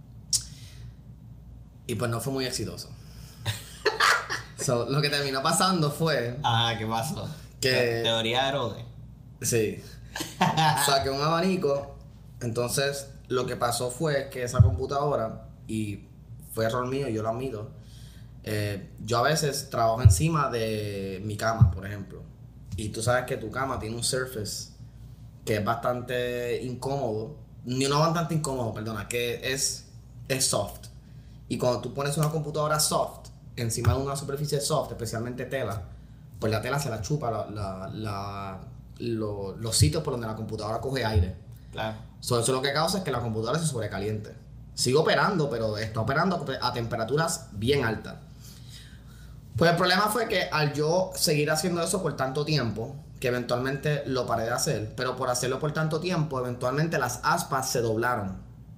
Speaker 2: Y pues no fue muy exitoso. So, lo que terminó pasando fue...
Speaker 1: ¿Qué pasó?
Speaker 2: Que...
Speaker 1: Teoría de Herodes.
Speaker 2: Sí. Saqué un abanico. Entonces, lo que pasó fue que esa computadora, y fue error mío, yo lo admito, yo a veces trabajo encima de mi cama, por ejemplo. Y tú sabes que tu cama tiene un surface que es bastante incómodo. No bastante incómodo, perdona, que es soft. Y cuando tú pones una computadora soft encima de una superficie soft, especialmente tela, pues la tela se la chupa los sitios por donde la computadora coge aire.
Speaker 1: Claro.
Speaker 2: Eso lo que causa es que la computadora se sobrecaliente. Sigue operando, pero está operando a temperaturas bien altas. Pues el problema fue que al yo seguir haciendo eso por tanto tiempo, que eventualmente lo paré de hacer, pero por hacerlo por tanto tiempo, eventualmente las aspas se doblaron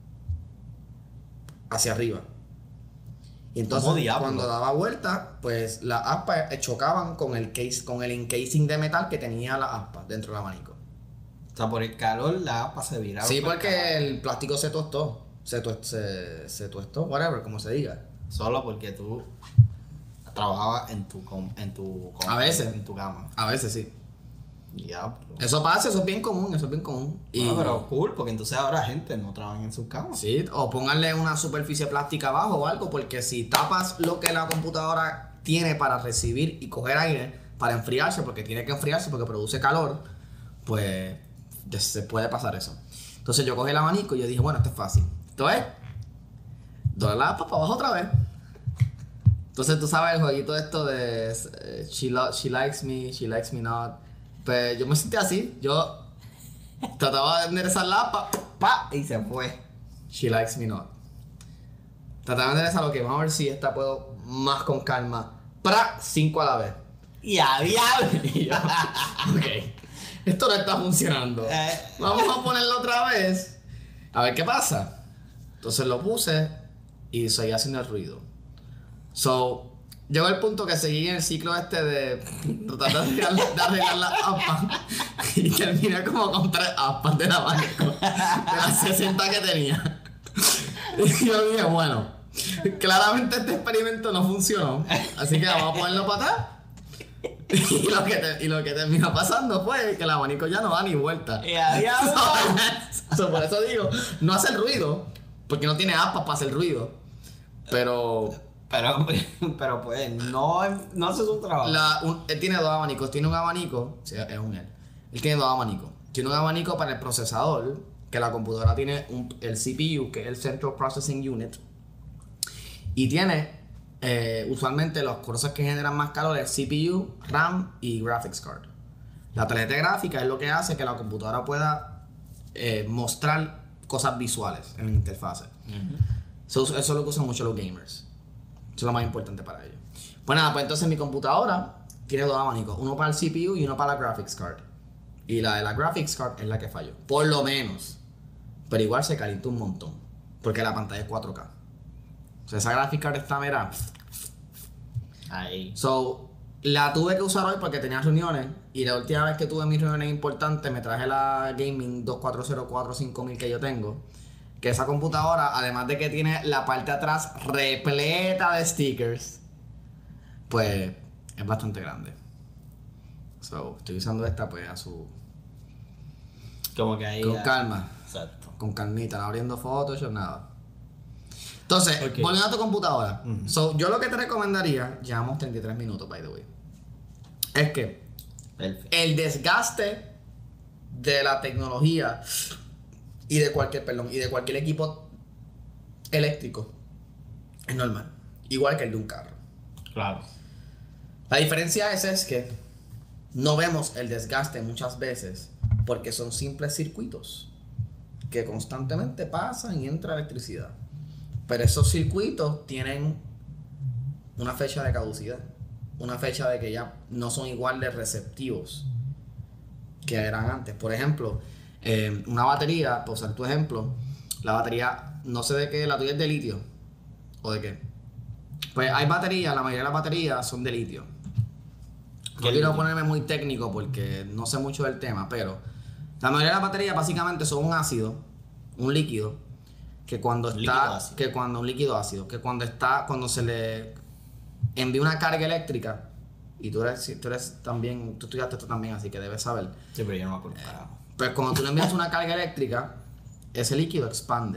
Speaker 2: hacia arriba. Y entonces cuando daba vuelta, pues las aspas chocaban con el encasing de metal que tenía la aspa dentro del abanico.
Speaker 1: O sea, por el calor las aspas se viraron.
Speaker 2: Sí, porque el plástico se tostó. Se tostó, whatever, como se diga.
Speaker 1: Solo porque tú trabajabas en tu
Speaker 2: a veces.
Speaker 1: En tu cama.
Speaker 2: A veces sí.
Speaker 1: Ya,
Speaker 2: eso pasa, eso es bien común,
Speaker 1: No, pero cool, porque entonces ahora gente no trabaja en sus camas.
Speaker 2: Sí, o pónganle una superficie plástica abajo o algo, porque si tapas lo que la computadora tiene para recibir y coger aire, para enfriarse, porque tiene que enfriarse porque produce calor, pues se puede pasar eso. Entonces yo cogí el abanico y yo dije, bueno, esto es fácil. Esto es doblar la aspa para abajo otra vez. Entonces tú sabes el jueguito esto de she likes me not. Pues yo me sentí así, yo trataba de enderezar la aspa,
Speaker 1: y se fue.
Speaker 2: She likes me not. Trataba de enderezar lo que vamos a ver si esta puedo más con calma. 5 a la vez.
Speaker 1: Y a diablo.
Speaker 2: Y yo, ok, esto no está funcionando. Vamos a ponerlo otra vez. A ver qué pasa. Entonces lo puse y seguía haciendo el ruido. So, llegó el punto que seguí en el ciclo este de tratar de arreglar las aspas y terminé como con 3 aspas del abanico de las 60 que tenía. Y yo dije, bueno, claramente este experimento no funcionó, así que vamos a ponerlo para atrás. Y lo que terminó pasando fue que el abanico ya no da ni vuelta. Por eso digo, no hace ruido, porque no tiene aspas para hacer ruido. Pero
Speaker 1: pues no hace su trabajo.
Speaker 2: Él tiene 2 abanicos. Tiene un abanico, sí, es un él. Él tiene 2 abanicos. Tiene un abanico para el procesador, que la computadora tiene el CPU, que es el Central Processing Unit. Y tiene usualmente las cosas que generan más calor es CPU, RAM y Graphics Card. La tarjeta gráfica es lo que hace que la computadora pueda mostrar cosas visuales en la interfase. Eso es lo que usan mucho los gamers. Eso es lo más importante para ellos. Pues nada, pues entonces mi computadora tiene 2 abanicos. Uno para el CPU y uno para la Graphics Card. Y la de la Graphics Card es la que falló. Por lo menos. Pero igual se calienta un montón. Porque la pantalla es 4K. O sea, esa Graphics Card está, mira.
Speaker 1: Ahí.
Speaker 2: So, la tuve que usar hoy porque tenía reuniones. Y la última vez que tuve mis reuniones importantes me traje la Gaming 2404 5000 que yo tengo. Que esa computadora, además de que tiene la parte de atrás repleta de stickers, pues es bastante grande. So, estoy usando esta pues a su...
Speaker 1: Como que ahí...
Speaker 2: Con calma.
Speaker 1: Exacto.
Speaker 2: Con calmita, no abriendo Photoshop, nada. Entonces,
Speaker 1: Okay.
Speaker 2: volviendo a tu computadora.
Speaker 1: Uh-huh.
Speaker 2: So, yo lo que te recomendaría, llevamos 33 minutos, by the way, es que
Speaker 1: Perfecto.
Speaker 2: el desgaste de la tecnología y de cualquier equipo eléctrico es normal, igual que el de un carro.
Speaker 1: Claro.
Speaker 2: La diferencia es que no vemos el desgaste muchas veces porque son simples circuitos que constantemente pasan y entra electricidad. Pero esos circuitos tienen una fecha de caducidad, una fecha de que ya no son igual de receptivos que eran antes. Por ejemplo, una batería, por usar tu ejemplo, la batería, no sé de qué, la tuya es de litio o de qué. Pues hay baterías, la mayoría de las baterías son de litio. No quiero ponerme muy técnico porque no sé mucho del tema, pero la mayoría de las baterías básicamente son un ácido, un líquido, que cuando cuando se le envía una carga eléctrica, y tú estudiaste esto también, así que debes saber.
Speaker 1: Sí, pero yo no me acuerdo.
Speaker 2: Pues cuando tú le envías una carga eléctrica, ese líquido expande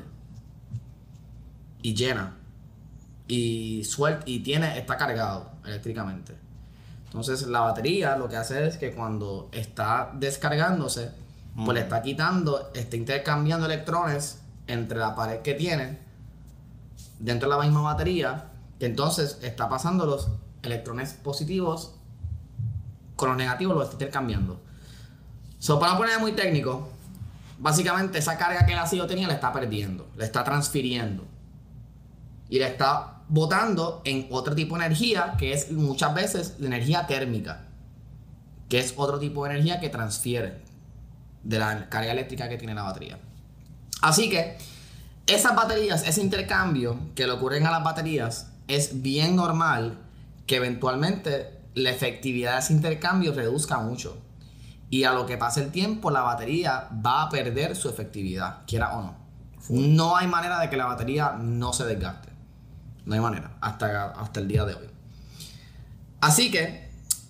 Speaker 2: y llena y está cargado eléctricamente. Entonces la batería lo que hace es que cuando está descargándose, pues le está está intercambiando electrones entre la pared que tiene dentro de la misma batería, que entonces está pasando los electrones positivos con los negativos, los está intercambiando. So, para no poner muy técnico, básicamente esa carga que el ácido tenía la está perdiendo, la está transfiriendo. Y la está botando en otro tipo de energía, que es muchas veces la energía térmica, que es otro tipo de energía que transfiere de la carga eléctrica que tiene la batería. Así que esas baterías, ese intercambio que le ocurren a las baterías, es bien normal que eventualmente la efectividad de ese intercambio reduzca mucho. Y a lo que pase el tiempo, la batería va a perder su efectividad, quiera o no. No hay manera de que la batería no se desgaste. No hay manera, hasta el día de hoy. Así que,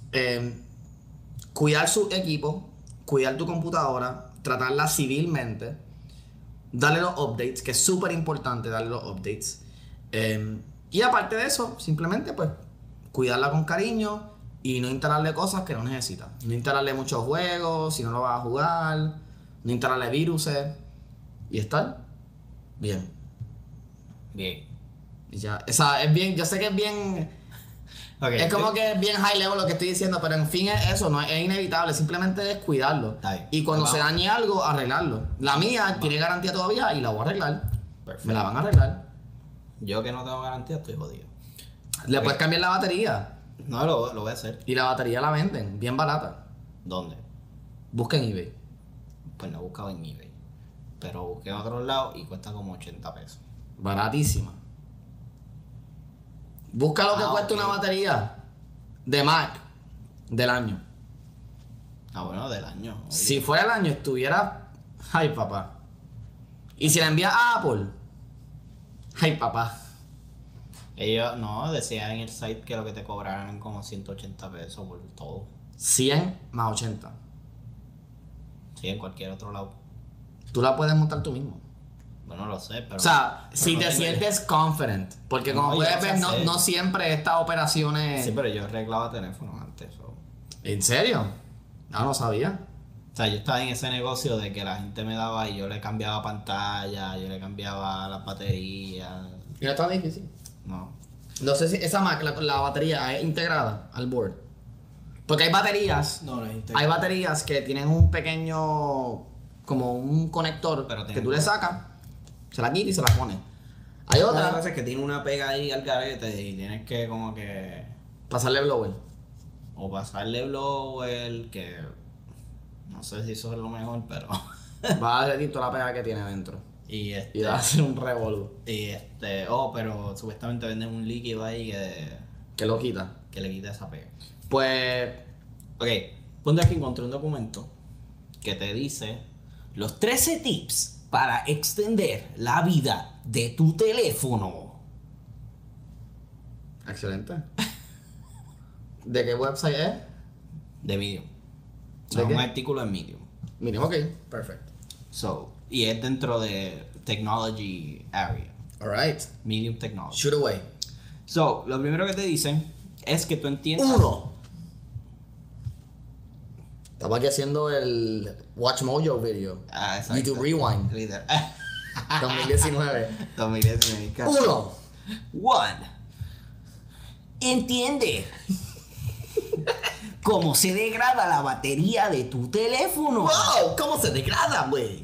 Speaker 2: cuidar su equipo, cuidar tu computadora, tratarla civilmente, darle los updates, que es súper importante darle los updates. Y aparte de eso, simplemente pues cuidarla con cariño y no instalarle cosas que no necesita. No instalarle muchos juegos si no lo vas a jugar, no instalarle viruses y estar bien.
Speaker 1: Bien.
Speaker 2: Y ya, es bien, yo sé que es bien.
Speaker 1: Okay.
Speaker 2: Es como que es bien high level lo que estoy diciendo, pero en fin es eso, no es inevitable, simplemente es cuidarlo. Y cuando se dañe algo, arreglarlo. La mía tiene garantía todavía y la voy a arreglar.
Speaker 1: Perfecto.
Speaker 2: Me la van a arreglar.
Speaker 1: Yo que no tengo garantía estoy jodido.
Speaker 2: Le puedes cambiar la batería.
Speaker 1: No, lo voy a hacer.
Speaker 2: Y la batería la venden, bien barata.
Speaker 1: ¿Dónde?
Speaker 2: Busca en eBay.
Speaker 1: Pues no he buscado en eBay. Pero busqué en otros lados y cuesta como 80 pesos.
Speaker 2: Baratísima. Busca lo que cuesta una batería de Mac del año.
Speaker 1: Ah, bueno, del año. Obvio.
Speaker 2: Si fuera el año estuviera... Ay, papá. Y si la envías a Apple... Ay, papá.
Speaker 1: Ellos, no, decían en el site que lo que te cobraran como 180 pesos por todo.
Speaker 2: 100 más 80.
Speaker 1: Sí, en cualquier otro lado.
Speaker 2: Tú la puedes montar tú mismo.
Speaker 1: Bueno, lo sé, pero...
Speaker 2: O sea,
Speaker 1: pero
Speaker 2: si
Speaker 1: no
Speaker 2: te
Speaker 1: tengo
Speaker 2: sientes confident. Porque como
Speaker 1: No,
Speaker 2: puedes
Speaker 1: yo
Speaker 2: ver,
Speaker 1: sé.
Speaker 2: no siempre estas operaciones...
Speaker 1: Sí, pero yo arreglaba teléfonos antes.
Speaker 2: ¿En serio? No sabía.
Speaker 1: O sea, yo estaba en ese negocio de que la gente me daba y yo le cambiaba pantalla, yo le cambiaba las baterías.
Speaker 2: ¿Y no es tan difícil?
Speaker 1: No.
Speaker 2: No sé si esa Mac, la batería es integrada al board. Porque hay baterías...
Speaker 1: No es
Speaker 2: Hay baterías que tienen un pequeño... Como un conector
Speaker 1: Pero
Speaker 2: que tú le sacas, se la quitas y se la pones. Hay
Speaker 1: Otra
Speaker 2: otra...
Speaker 1: cosa es que tiene una pega ahí al garete y tienes que como que...
Speaker 2: Pasarle blower.
Speaker 1: O pasarle blower, que... No sé si eso es lo mejor, pero...
Speaker 2: Va a derretir toda la pega que tiene dentro.
Speaker 1: y
Speaker 2: Y va a hacer un revolú.
Speaker 1: pero supuestamente venden un líquido ahí
Speaker 2: Que lo quita.
Speaker 1: que le quita esa pega.
Speaker 2: Pues...
Speaker 1: Ok, ponte aquí encontré un documento que te dice los 13 tips para extender la vida de tu teléfono.
Speaker 2: Excelente. ¿De qué website es?
Speaker 1: De Medium.
Speaker 2: ¿De
Speaker 1: Es
Speaker 2: qué?
Speaker 1: un artículo en Medium.
Speaker 2: Miren, ok. Perfecto.
Speaker 1: Y es dentro de Technology Area.
Speaker 2: Alright.
Speaker 1: Medium Technology.
Speaker 2: Shoot away.
Speaker 1: Lo primero que te dicen es que tú entiendas...
Speaker 2: 1. Estamos aquí haciendo el Watch Mojo video.
Speaker 1: Ah, exacto.
Speaker 2: YouTube Rewind.
Speaker 1: Líder.
Speaker 2: 2019.
Speaker 1: 2019.
Speaker 2: 1.
Speaker 1: 1. Entiende cómo se degrada la batería de tu teléfono.
Speaker 2: ¡Wow! ¿Cómo se degrada, güey?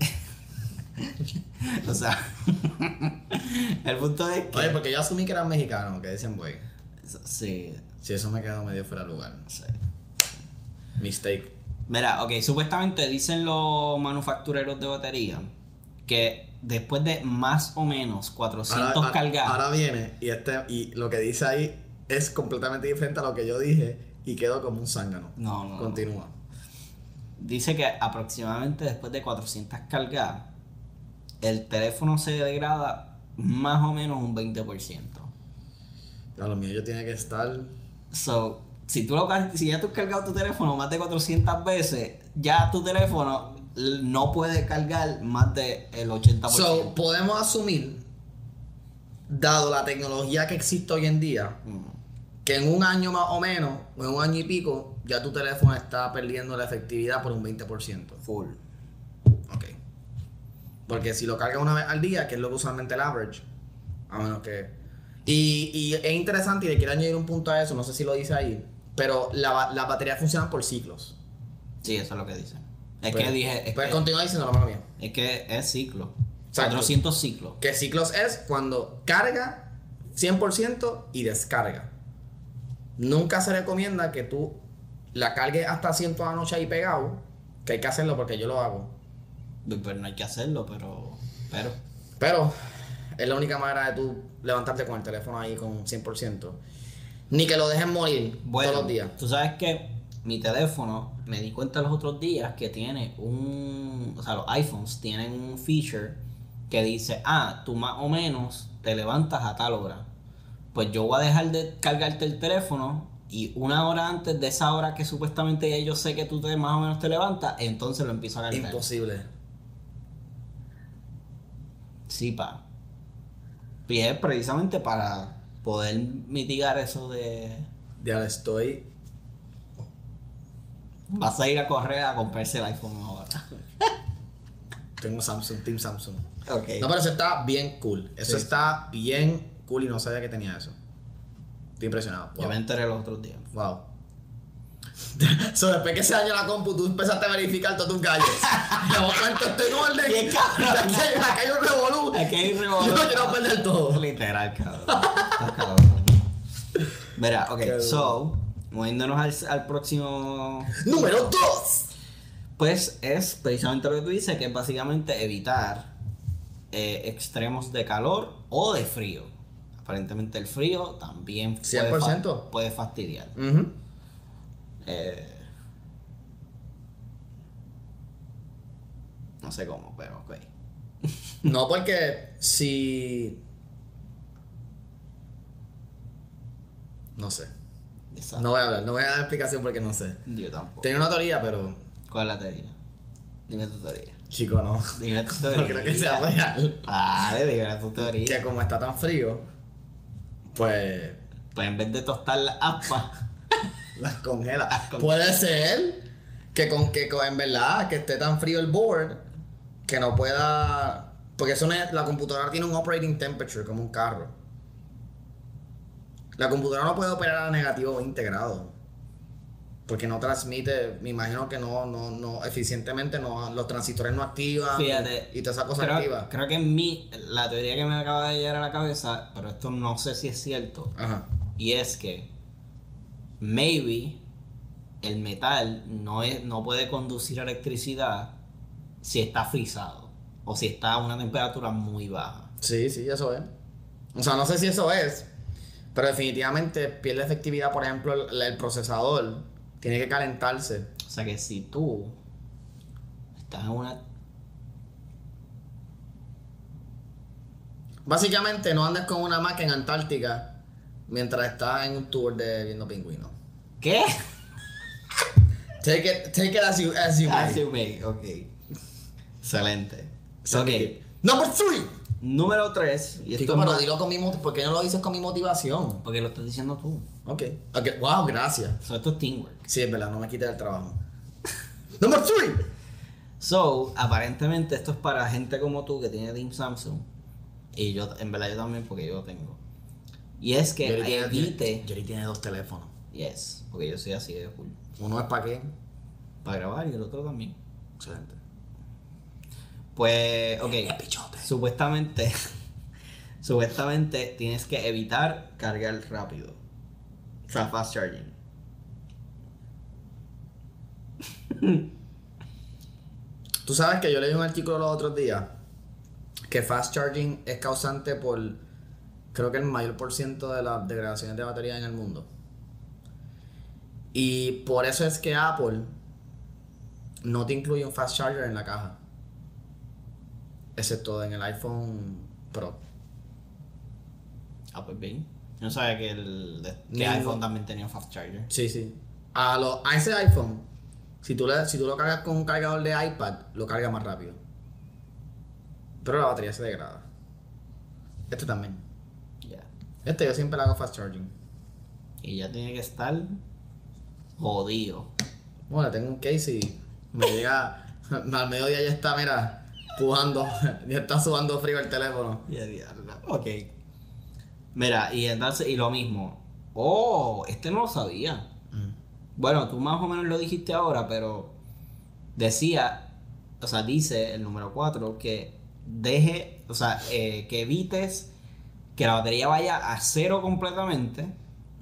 Speaker 1: O sea, el punto es que...
Speaker 2: Oye, porque yo asumí que eran mexicanos, que decían, güey.
Speaker 1: Sí,
Speaker 2: Si eso me quedó medio fuera de lugar.
Speaker 1: sí.
Speaker 2: Mistake.
Speaker 1: Mira, ok, supuestamente dicen los manufactureros de batería que después de más o menos 400 cargados...
Speaker 2: Ahora viene y lo que dice ahí es completamente diferente a lo que yo dije y quedó como un zángano.
Speaker 1: No.
Speaker 2: Continúa.
Speaker 1: Dice que aproximadamente después de 400 cargadas, el teléfono se degrada más o menos un 20%.
Speaker 2: A lo mío yo tiene que estar...
Speaker 1: Si ya tú has cargado tu teléfono más de 400 veces, ya tu teléfono no puede cargar más del 80%.
Speaker 2: Podemos asumir, dado la tecnología que existe hoy en día, que en un año más o menos, o en un año y pico, ya tu teléfono está perdiendo la efectividad por un 20%.
Speaker 1: Full.
Speaker 2: Ok. Porque si lo cargas una vez al día, que es lo que usualmente el average, a menos que... Y es interesante y le quiero añadir un punto a eso, no sé si lo dice ahí, pero las baterías funcionan por ciclos.
Speaker 1: Sí, eso es lo que dicen. Es que dije.
Speaker 2: Pues continúa diciendo la mano mía.
Speaker 1: Es que es ciclo.
Speaker 2: Exacto.
Speaker 1: 400 ciclos.
Speaker 2: Que ciclos es cuando carga 100% y descarga. Nunca se recomienda que tú la cargues hasta 100 a la noche ahí pegado. Que hay que hacerlo porque yo lo hago.
Speaker 1: Pues no hay que hacerlo, pero.
Speaker 2: Pero es la única manera de tú levantarte con el teléfono ahí con 100%. Ni que lo dejen morir
Speaker 1: Bueno,
Speaker 2: todos los días.
Speaker 1: tú sabes que mi teléfono, me di cuenta los otros días que tiene o sea, los iPhones tienen un feature que dice, tú más o menos te levantas a tal hora. Pues yo voy a dejar de cargarte el teléfono y una hora antes de esa hora que supuestamente ya yo sé que tú más o menos te levantas, entonces lo empiezo a cargar.
Speaker 2: Imposible.
Speaker 1: Sí, y es precisamente para poder mitigar eso de...
Speaker 2: Ya estoy.
Speaker 1: Vas a ir a correr a comprarse el iPhone ahora.
Speaker 2: Tengo Samsung, Team Samsung.
Speaker 1: Ok.
Speaker 2: No, pero eso está bien cool. Eso
Speaker 1: Sí.
Speaker 2: está bien cool y no sabía que tenía eso. Estoy impresionado.
Speaker 1: Yo me enteré los otros días.
Speaker 2: Wow. So, después que se dañó la compu, tú empezaste a verificar todos tus gadgets. De momento estoy en orden.
Speaker 1: Bien, cabrón.
Speaker 2: Aquí hay un revolú.
Speaker 1: Aquí hay un
Speaker 2: Yo
Speaker 1: revolú.
Speaker 2: no quiero perder todo.
Speaker 1: Literal, cabrón. Está cabrón. Mira, ok,
Speaker 2: Qué
Speaker 1: so, moviéndonos al próximo.
Speaker 2: Número 2.
Speaker 1: Pues es precisamente lo que tú dices, que es básicamente evitar extremos de calor o de frío. Aparentemente el frío también
Speaker 2: 100%.
Speaker 1: puede fastidiar. No sé cómo, pero ok.
Speaker 2: No, porque si. No sé.
Speaker 1: Exacto.
Speaker 2: No voy a hablar, no voy a dar explicación porque no sé.
Speaker 1: Yo tampoco.
Speaker 2: Tenía una teoría, pero.
Speaker 1: ¿Cuál es la teoría? Dime tu teoría.
Speaker 2: Chico, no.
Speaker 1: Dime tu teoría.
Speaker 2: No creo que sea real.
Speaker 1: Dale, dime tu teoría.
Speaker 2: Que como está tan frío, pues.
Speaker 1: Pues en vez de tostar las aspas,
Speaker 2: Las congela.
Speaker 1: Las congela.
Speaker 2: Puede ser en verdad que esté tan frío el board que no pueda. Porque eso no es, la computadora tiene un operating temperature como un carro. La computadora no puede operar a negativo 20 grados. Porque no transmite, me imagino que no eficientemente los transistores no activan.
Speaker 1: fíjate.
Speaker 2: Y toda esa cosa activa.
Speaker 1: Creo que la teoría que me acaba de llegar a la cabeza, pero esto no sé si es cierto,
Speaker 2: Ajá.
Speaker 1: y es que maybe el metal no puede conducir electricidad si está frisado o si está a una temperatura muy baja.
Speaker 2: Sí, eso es. O sea, no sé si eso es, pero definitivamente pierde efectividad. Por ejemplo, el procesador tiene que calentarse.
Speaker 1: O sea que si tú estás en una...
Speaker 2: Básicamente, no andes con una Mac en Antártica mientras estás en un tour de viendo pingüinos.
Speaker 1: ¿Qué?
Speaker 2: Take it as you may.
Speaker 1: As you may, ok. Excelente. Ok.
Speaker 2: Number 3.
Speaker 1: Número 3. Y esto
Speaker 2: Chico,
Speaker 1: es
Speaker 2: pero
Speaker 1: más-
Speaker 2: dilo con ¿por qué no lo dices con mi motivación?
Speaker 1: Porque lo estás diciendo tú.
Speaker 2: Ok. Wow, gracias.
Speaker 1: So, esto es teamwork.
Speaker 2: Sí, es verdad, no me quites el trabajo. Number 3.
Speaker 1: So, aparentemente esto es para gente como tú que tiene Team Samsung. Y yo, en verdad, yo también, porque yo lo tengo. Y es que evite.
Speaker 2: Jerry tiene 2 teléfonos.
Speaker 1: Yes, porque yo soy así de cool.
Speaker 2: Uno es para qué.
Speaker 1: Para grabar y el otro también.
Speaker 2: Excelente.
Speaker 1: Pues, ok.
Speaker 2: Es pichote.
Speaker 1: Supuestamente tienes que evitar cargar rápido. O sea, fast charging.
Speaker 2: Tú sabes que yo leí un artículo los otros días que fast charging es causante por, creo que el mayor por ciento de las degradaciones de batería en el mundo. Y por eso es que Apple no te incluye un fast charger en la caja. Excepto en el iPhone Pro.
Speaker 1: Ah, pues bien. Yo no sabía que
Speaker 2: Ningún-
Speaker 1: iPhone también tenía fast charger.
Speaker 2: Sí. A ese iPhone, si tú lo cargas con un cargador de iPad, lo carga más rápido. Pero la batería se degrada. Este también.
Speaker 1: Ya.
Speaker 2: Este yo siempre le hago fast charging.
Speaker 1: Y ya tiene que estar jodido.
Speaker 2: Bueno, tengo un case y me llega al mediodía ya está, mira, pujando, ya está sudando frío el teléfono.
Speaker 1: Ya, diablo. Ok. Mira, y entonces, y lo mismo. Oh, este no lo sabía. Bueno, tú más o menos lo dijiste ahora, pero dice el número 4 que que evites que la batería vaya a cero completamente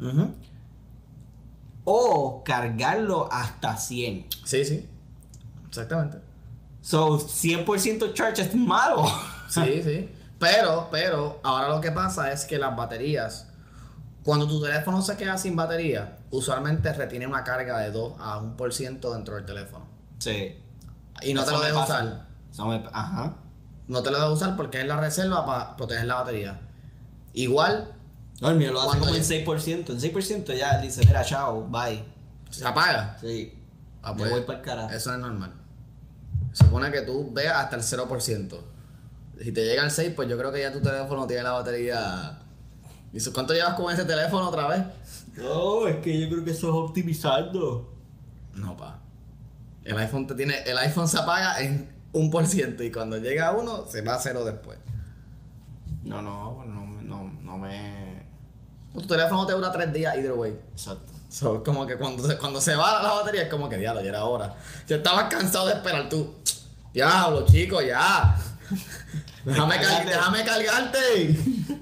Speaker 1: o cargarlo hasta 100.
Speaker 2: Sí. Exactamente.
Speaker 1: So, 100% charge es malo.
Speaker 2: Sí. Pero, ahora lo que pasa es que las baterías, cuando tu teléfono se queda sin batería, usualmente retiene una carga de 2 a 1% dentro del teléfono.
Speaker 1: Sí.
Speaker 2: Y no te lo dejas usar.
Speaker 1: Ajá.
Speaker 2: No te lo dejas usar porque es la reserva para proteger la batería. Igual.
Speaker 1: No, el mío lo hace como en 6%. En 6% ya dice, mira, chao, bye.
Speaker 2: ¿Se apaga?
Speaker 1: Sí.
Speaker 2: Ah,
Speaker 1: Me
Speaker 2: pues,
Speaker 1: voy para el carajo.
Speaker 2: eso es normal. Se supone que tú veas hasta el 0%. Si te llega al 6, pues yo creo que ya tu teléfono tiene la batería. ¿Y cuánto llevas con ese teléfono otra vez?
Speaker 1: No, es que yo creo que eso es optimizando.
Speaker 2: No, pa. El iPhone se apaga en 1% y cuando llega a 1 se va a 0 después.
Speaker 1: No me...
Speaker 2: Tu teléfono te dura 3 días either way.
Speaker 1: Exacto.
Speaker 2: So, como que cuando se va la batería es como que diablo, ya era hora. Si estabas cansado de esperar tú. Diablo, chico, ya. Déjame cargarte.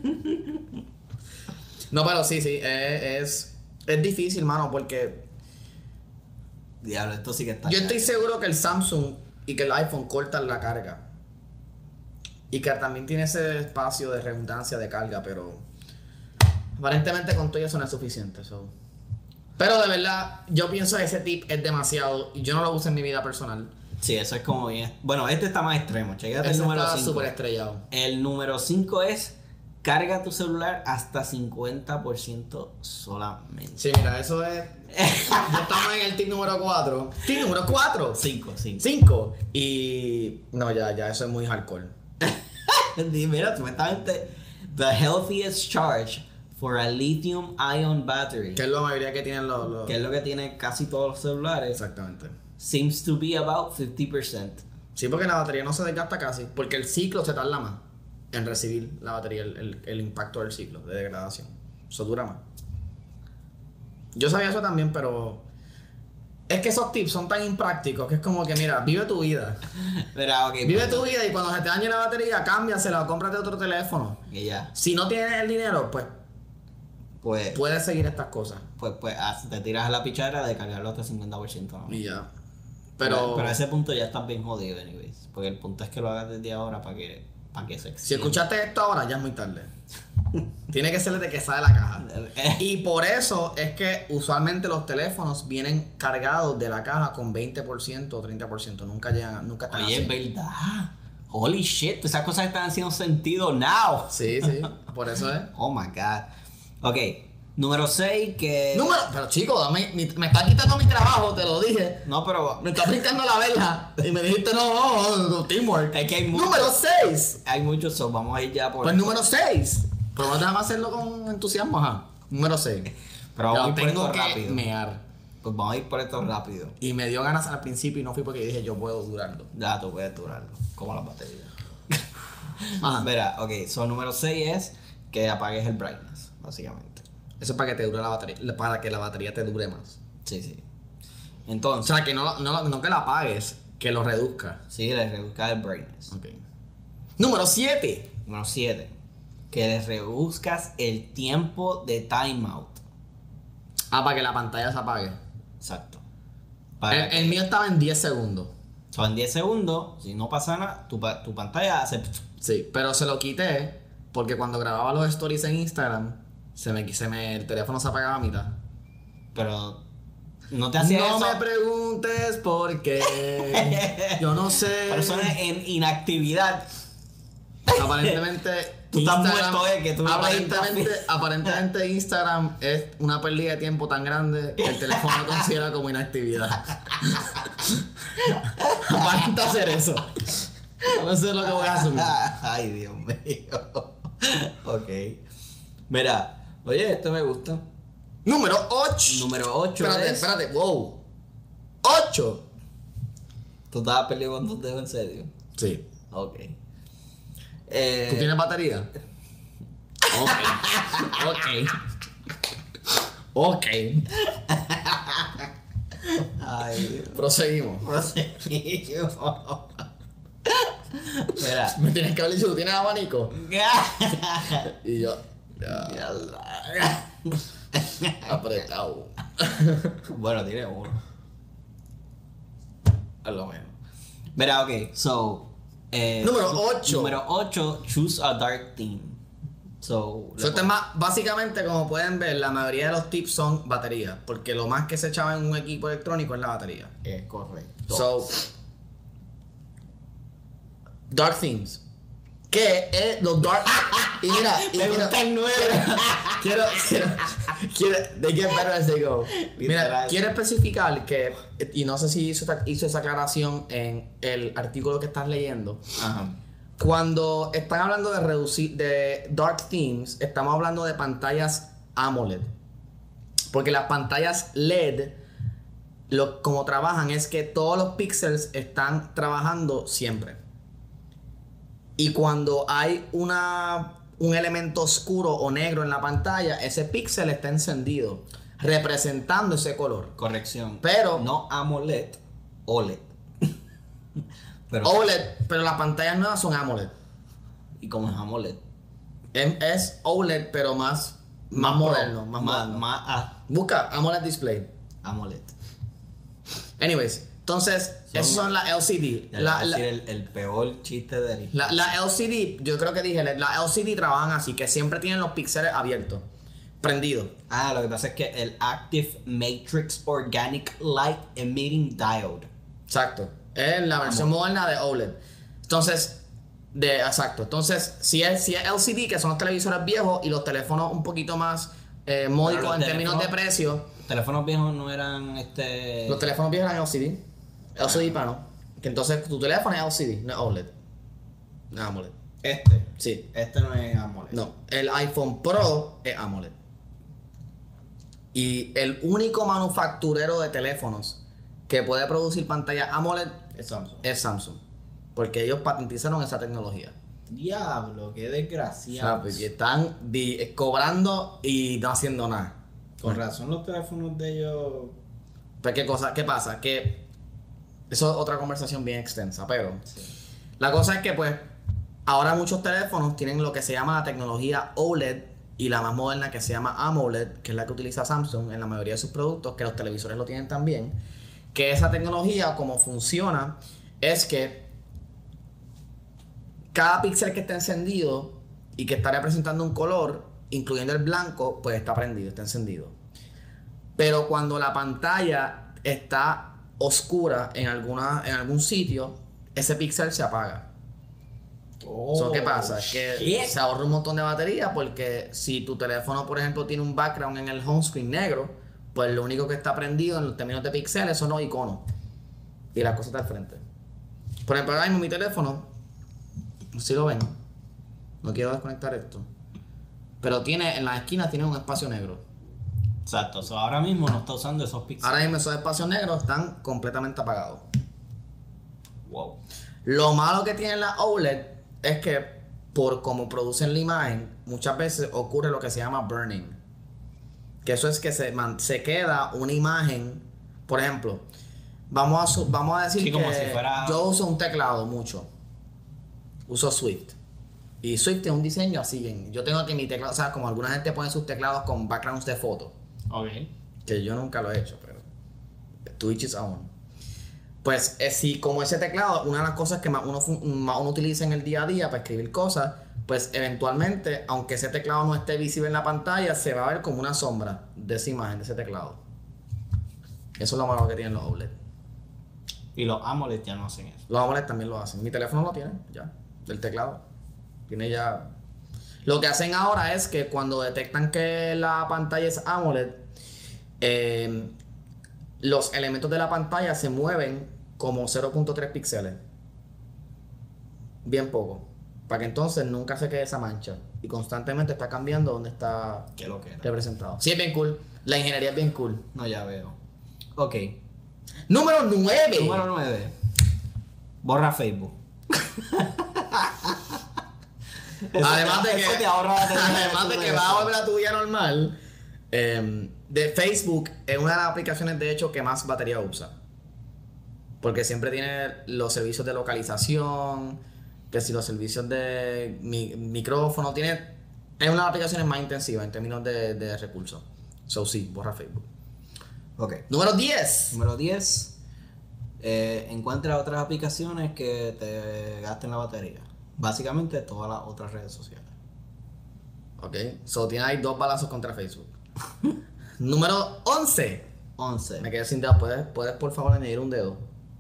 Speaker 2: No, pero sí, es difícil, mano, porque
Speaker 1: Diablo, esto sí que está...
Speaker 2: yo estoy seguro que el Samsung y que el iPhone cortan la carga. Y que también tiene ese espacio de redundancia de carga, pero aparentemente con todo eso no es suficiente. So. Pero de verdad, yo pienso que ese tip es demasiado y yo no lo uso en mi vida personal.
Speaker 1: Sí, eso es como bien... Bueno, este está más extremo. Chequéate el
Speaker 2: Ese
Speaker 1: número
Speaker 2: está
Speaker 1: 5.
Speaker 2: súper estrellado.
Speaker 1: El número 5 es... Carga tu celular hasta 50% solamente.
Speaker 2: Sí, mira, eso es... Ya estamos en el tip número 4. ¿Tip número 4? 5. Y... No, ya, eso es muy hardcore.
Speaker 1: Mira, supuestamente... The healthiest charge for a lithium-ion battery.
Speaker 2: Que es la mayoría que tienen los...
Speaker 1: Que es lo que tiene casi todos los celulares.
Speaker 2: Exactamente.
Speaker 1: Seems to be about 50%.
Speaker 2: Sí, porque la batería no se desgasta casi. Porque el ciclo se tarda más en recibir la batería, el impacto del ciclo de degradación. Eso dura más. Yo sabía eso también, pero es que esos tips son tan imprácticos que es como que, mira, vive tu vida.
Speaker 1: Mira, okay,
Speaker 2: Vive tu vida y cuando se te dañe la batería, cámbiasela o cómprate otro teléfono.
Speaker 1: Y ya.
Speaker 2: Si no tienes el dinero, pues puedes seguir estas cosas.
Speaker 1: Pues te tiras a la pichara de cargarlo hasta 50%. ¿No?
Speaker 2: Y ya.
Speaker 1: Pero a ese punto ya estás bien jodido, anyways. Porque el punto es que lo hagas desde ahora para que se extienda.
Speaker 2: Si escuchaste esto ahora, ya es muy tarde. Tiene que ser desde que sale la caja. Y por eso es que usualmente los teléfonos vienen cargados de la caja con 20% o 30%. Nunca están
Speaker 1: Oye,
Speaker 2: así.
Speaker 1: es verdad. Holy shit, esas cosas están haciendo sentido now.
Speaker 2: Sí, por eso es.
Speaker 1: Oh my god. Ok, número 6 que...
Speaker 2: Pero chico, me estás quitando mi trabajo, te lo dije.
Speaker 1: No, pero...
Speaker 2: Me estás brincando la verja. Y me dijiste, no, teamwork.
Speaker 1: Es que hay muchos.
Speaker 2: Número 6.
Speaker 1: Hay muchos, vamos a ir ya por...
Speaker 2: Pues número 6. Pero no déjame hacerlo con entusiasmo, ajá. Número 6.
Speaker 1: Pero vamos a ir por
Speaker 2: tengo
Speaker 1: esto
Speaker 2: que
Speaker 1: rápido.
Speaker 2: mear.
Speaker 1: Pues vamos a ir por esto rápido.
Speaker 2: Y me dio ganas al principio y no fui porque dije, yo puedo durarlo.
Speaker 1: Ya, tú puedes durarlo. Como las baterías.
Speaker 2: Ajá.
Speaker 1: Mira, ok, número 6 es que apagues el brightness, básicamente.
Speaker 2: Eso es para que te dure la batería, para que la batería te dure más.
Speaker 1: Sí.
Speaker 2: O
Speaker 1: Entonces,
Speaker 2: sea, que no que la apagues, que lo reduzca.
Speaker 1: sí, le reduzcas el brightness.
Speaker 2: Ok. Número 7.
Speaker 1: Número 7, que le reduzcas el tiempo de timeout.
Speaker 2: Para que la pantalla se apague.
Speaker 1: Exacto.
Speaker 2: El mío estaba en 10 segundos.
Speaker 1: Son 10 segundos, si no pasa nada, tu pantalla hace...
Speaker 2: Sí, pero se lo quité porque cuando grababa los stories en Instagram, el teléfono se apagaba a mitad.
Speaker 1: Pero no te hacía eso.
Speaker 2: No me preguntes por qué. Yo no sé.
Speaker 1: Personas en inactividad.
Speaker 2: Aparentemente
Speaker 1: Tú estás muerto, que tú
Speaker 2: aparentemente Instagram es una pérdida de tiempo tan grande que el teléfono lo considera como inactividad. Aparenta hacer eso. No sé lo que voy a asumir.
Speaker 1: Ay, Dios mío. Ok. Mira, oye, esto me gusta.
Speaker 2: Número 8.
Speaker 1: Número 8
Speaker 2: Espérate, wow. 8.
Speaker 1: ¿Tú estabas peleando con tus dedos en serio?
Speaker 2: Sí.
Speaker 1: Ok.
Speaker 2: ¿Tú tienes batería? Ok.
Speaker 1: Ay,
Speaker 2: Proseguimos.
Speaker 1: Mira.
Speaker 2: Me tienes que haber dicho, ¿tú tienes abanico? Y yo, ya. Apretado.
Speaker 1: Bueno, tiene uno. Por lo menos. Mira, ok, so.
Speaker 2: Número 8.
Speaker 1: Número 8, choose a dark theme. So,
Speaker 2: Básicamente, como pueden ver, la mayoría de los tips son batería. Porque lo más que se echaba en un equipo electrónico es la batería.
Speaker 1: es correcto.
Speaker 2: So, dark themes. ¿Qué es los dark? Y mira,
Speaker 1: Me gusta el 9.
Speaker 2: quiero, they get better as they go. Mira,
Speaker 1: Literal.
Speaker 2: quiero especificar que, y no sé si hizo esa aclaración en el artículo que estás leyendo.
Speaker 1: Ajá.
Speaker 2: Cuando están hablando de dark themes, estamos hablando de pantallas AMOLED. Porque las pantallas LED, como trabajan es que todos los píxeles están trabajando siempre. Y cuando hay un elemento oscuro o negro en la pantalla, ese píxel está encendido, representando ese color.
Speaker 1: Corrección.
Speaker 2: Pero
Speaker 1: no AMOLED, OLED. Pero,
Speaker 2: OLED, pero las pantallas nuevas son AMOLED.
Speaker 1: ¿y cómo es AMOLED?
Speaker 2: Es OLED, pero más moderno. Busca AMOLED display.
Speaker 1: AMOLED.
Speaker 2: Anyways, entonces, esas son las LCD.
Speaker 1: El peor chiste de
Speaker 2: La LCD, yo creo que dije, la LCD trabajan así, que siempre tienen los píxeles abiertos, prendidos.
Speaker 1: Lo que pasa es que el Active Matrix Organic Light Emitting Diode.
Speaker 2: Exacto. Es la versión moderna de OLED. Entonces, exacto. Entonces, si es LCD, que son los televisores viejos y los teléfonos un poquito más módicos en términos de precio.
Speaker 1: Los teléfonos viejos no eran
Speaker 2: Los teléfonos viejos eran LCD. LCD panel. Que entonces tu teléfono es LCD, no es OLED. No es AMOLED. Sí.
Speaker 1: Este no es AMOLED.
Speaker 2: No. El iPhone Pro es AMOLED. Y el único manufacturero de teléfonos que puede producir pantalla AMOLED es Samsung. Porque ellos patentizaron esa tecnología.
Speaker 1: Diablo, qué desgraciado.
Speaker 2: Y están cobrando y no haciendo nada.
Speaker 1: Con razón los teléfonos de ellos.
Speaker 2: Pues ¿qué pasa? Que eso es otra conversación bien extensa, pero la cosa es que pues ahora muchos teléfonos tienen lo que se llama la tecnología OLED y la más moderna que se llama AMOLED, que es la que utiliza Samsung en la mayoría de sus productos, que los televisores lo tienen también. Que esa tecnología, como funciona, es que cada píxel que está encendido y que está representando un color, incluyendo el blanco, pues está prendido, está encendido. Pero cuando la pantalla está oscura en algún sitio, ese píxel se apaga. ¿Qué pasa? Que se ahorra un montón de batería porque si tu teléfono, por ejemplo, tiene un background en el home screen negro, pues lo único que está prendido en los términos de píxeles son los iconos y la cosa está al frente. Por ejemplo, ahora mismo mi teléfono, si lo ven, no quiero desconectar esto, pero en las esquinas tiene un espacio negro.
Speaker 1: Exacto, ahora mismo no está usando esos píxeles.
Speaker 2: Ahora mismo esos espacios negros están completamente apagados.
Speaker 1: Wow.
Speaker 2: Lo malo que tiene la OLED es que por cómo producen la imagen, muchas veces ocurre lo que se llama burning. Que eso es que se queda una imagen. Por ejemplo, vamos a decir que
Speaker 1: como si fuera...
Speaker 2: yo uso un teclado mucho. Uso Swift. Y Swift tiene un diseño así. Yo tengo aquí mi teclado, o sea, como alguna gente pone sus teclados con backgrounds de foto.
Speaker 1: Ok.
Speaker 2: Que yo nunca lo he hecho, pero Twitch is on. Pues si como ese teclado, una de las cosas que más uno utiliza en el día a día para escribir cosas, pues eventualmente, aunque ese teclado no esté visible en la pantalla, se va a ver como una sombra de esa imagen, de ese teclado. Eso es lo malo que tienen los OLED.
Speaker 1: Y los AMOLED ya no hacen eso.
Speaker 2: Los AMOLED también lo hacen. Mi teléfono lo tiene ya, del teclado. Tiene ya... Lo que hacen ahora es que cuando detectan que la pantalla es AMOLED, los elementos de la pantalla se mueven como 0.3 píxeles. Bien poco. Para que entonces nunca se quede esa mancha. Y constantemente está cambiando donde está
Speaker 1: Qué lo que era.
Speaker 2: representado. Sí, es bien cool. La ingeniería es bien cool.
Speaker 1: No, ya veo. Ok.
Speaker 2: Número 9.
Speaker 1: Número 9. Borra Facebook.
Speaker 2: Además de que,
Speaker 1: eso te ahorra batería.
Speaker 2: además de que va a volver a tu vida normal, De Facebook es una de las aplicaciones de hecho que más batería usa. Porque siempre tiene los servicios de localización, que si los servicios de micrófono, es una de las aplicaciones más intensivas en términos de recursos. So sí, borra Facebook.
Speaker 1: Ok.
Speaker 2: Número 10.
Speaker 1: Número 10. Encuentra otras aplicaciones que te gasten la batería. Básicamente todas las otras redes sociales.
Speaker 2: Ok. So tiene ahí 2 balazos contra Facebook. Número 11.
Speaker 1: 11.
Speaker 2: Me quedé sin dedo. ¿Puedes por favor añadir un dedo?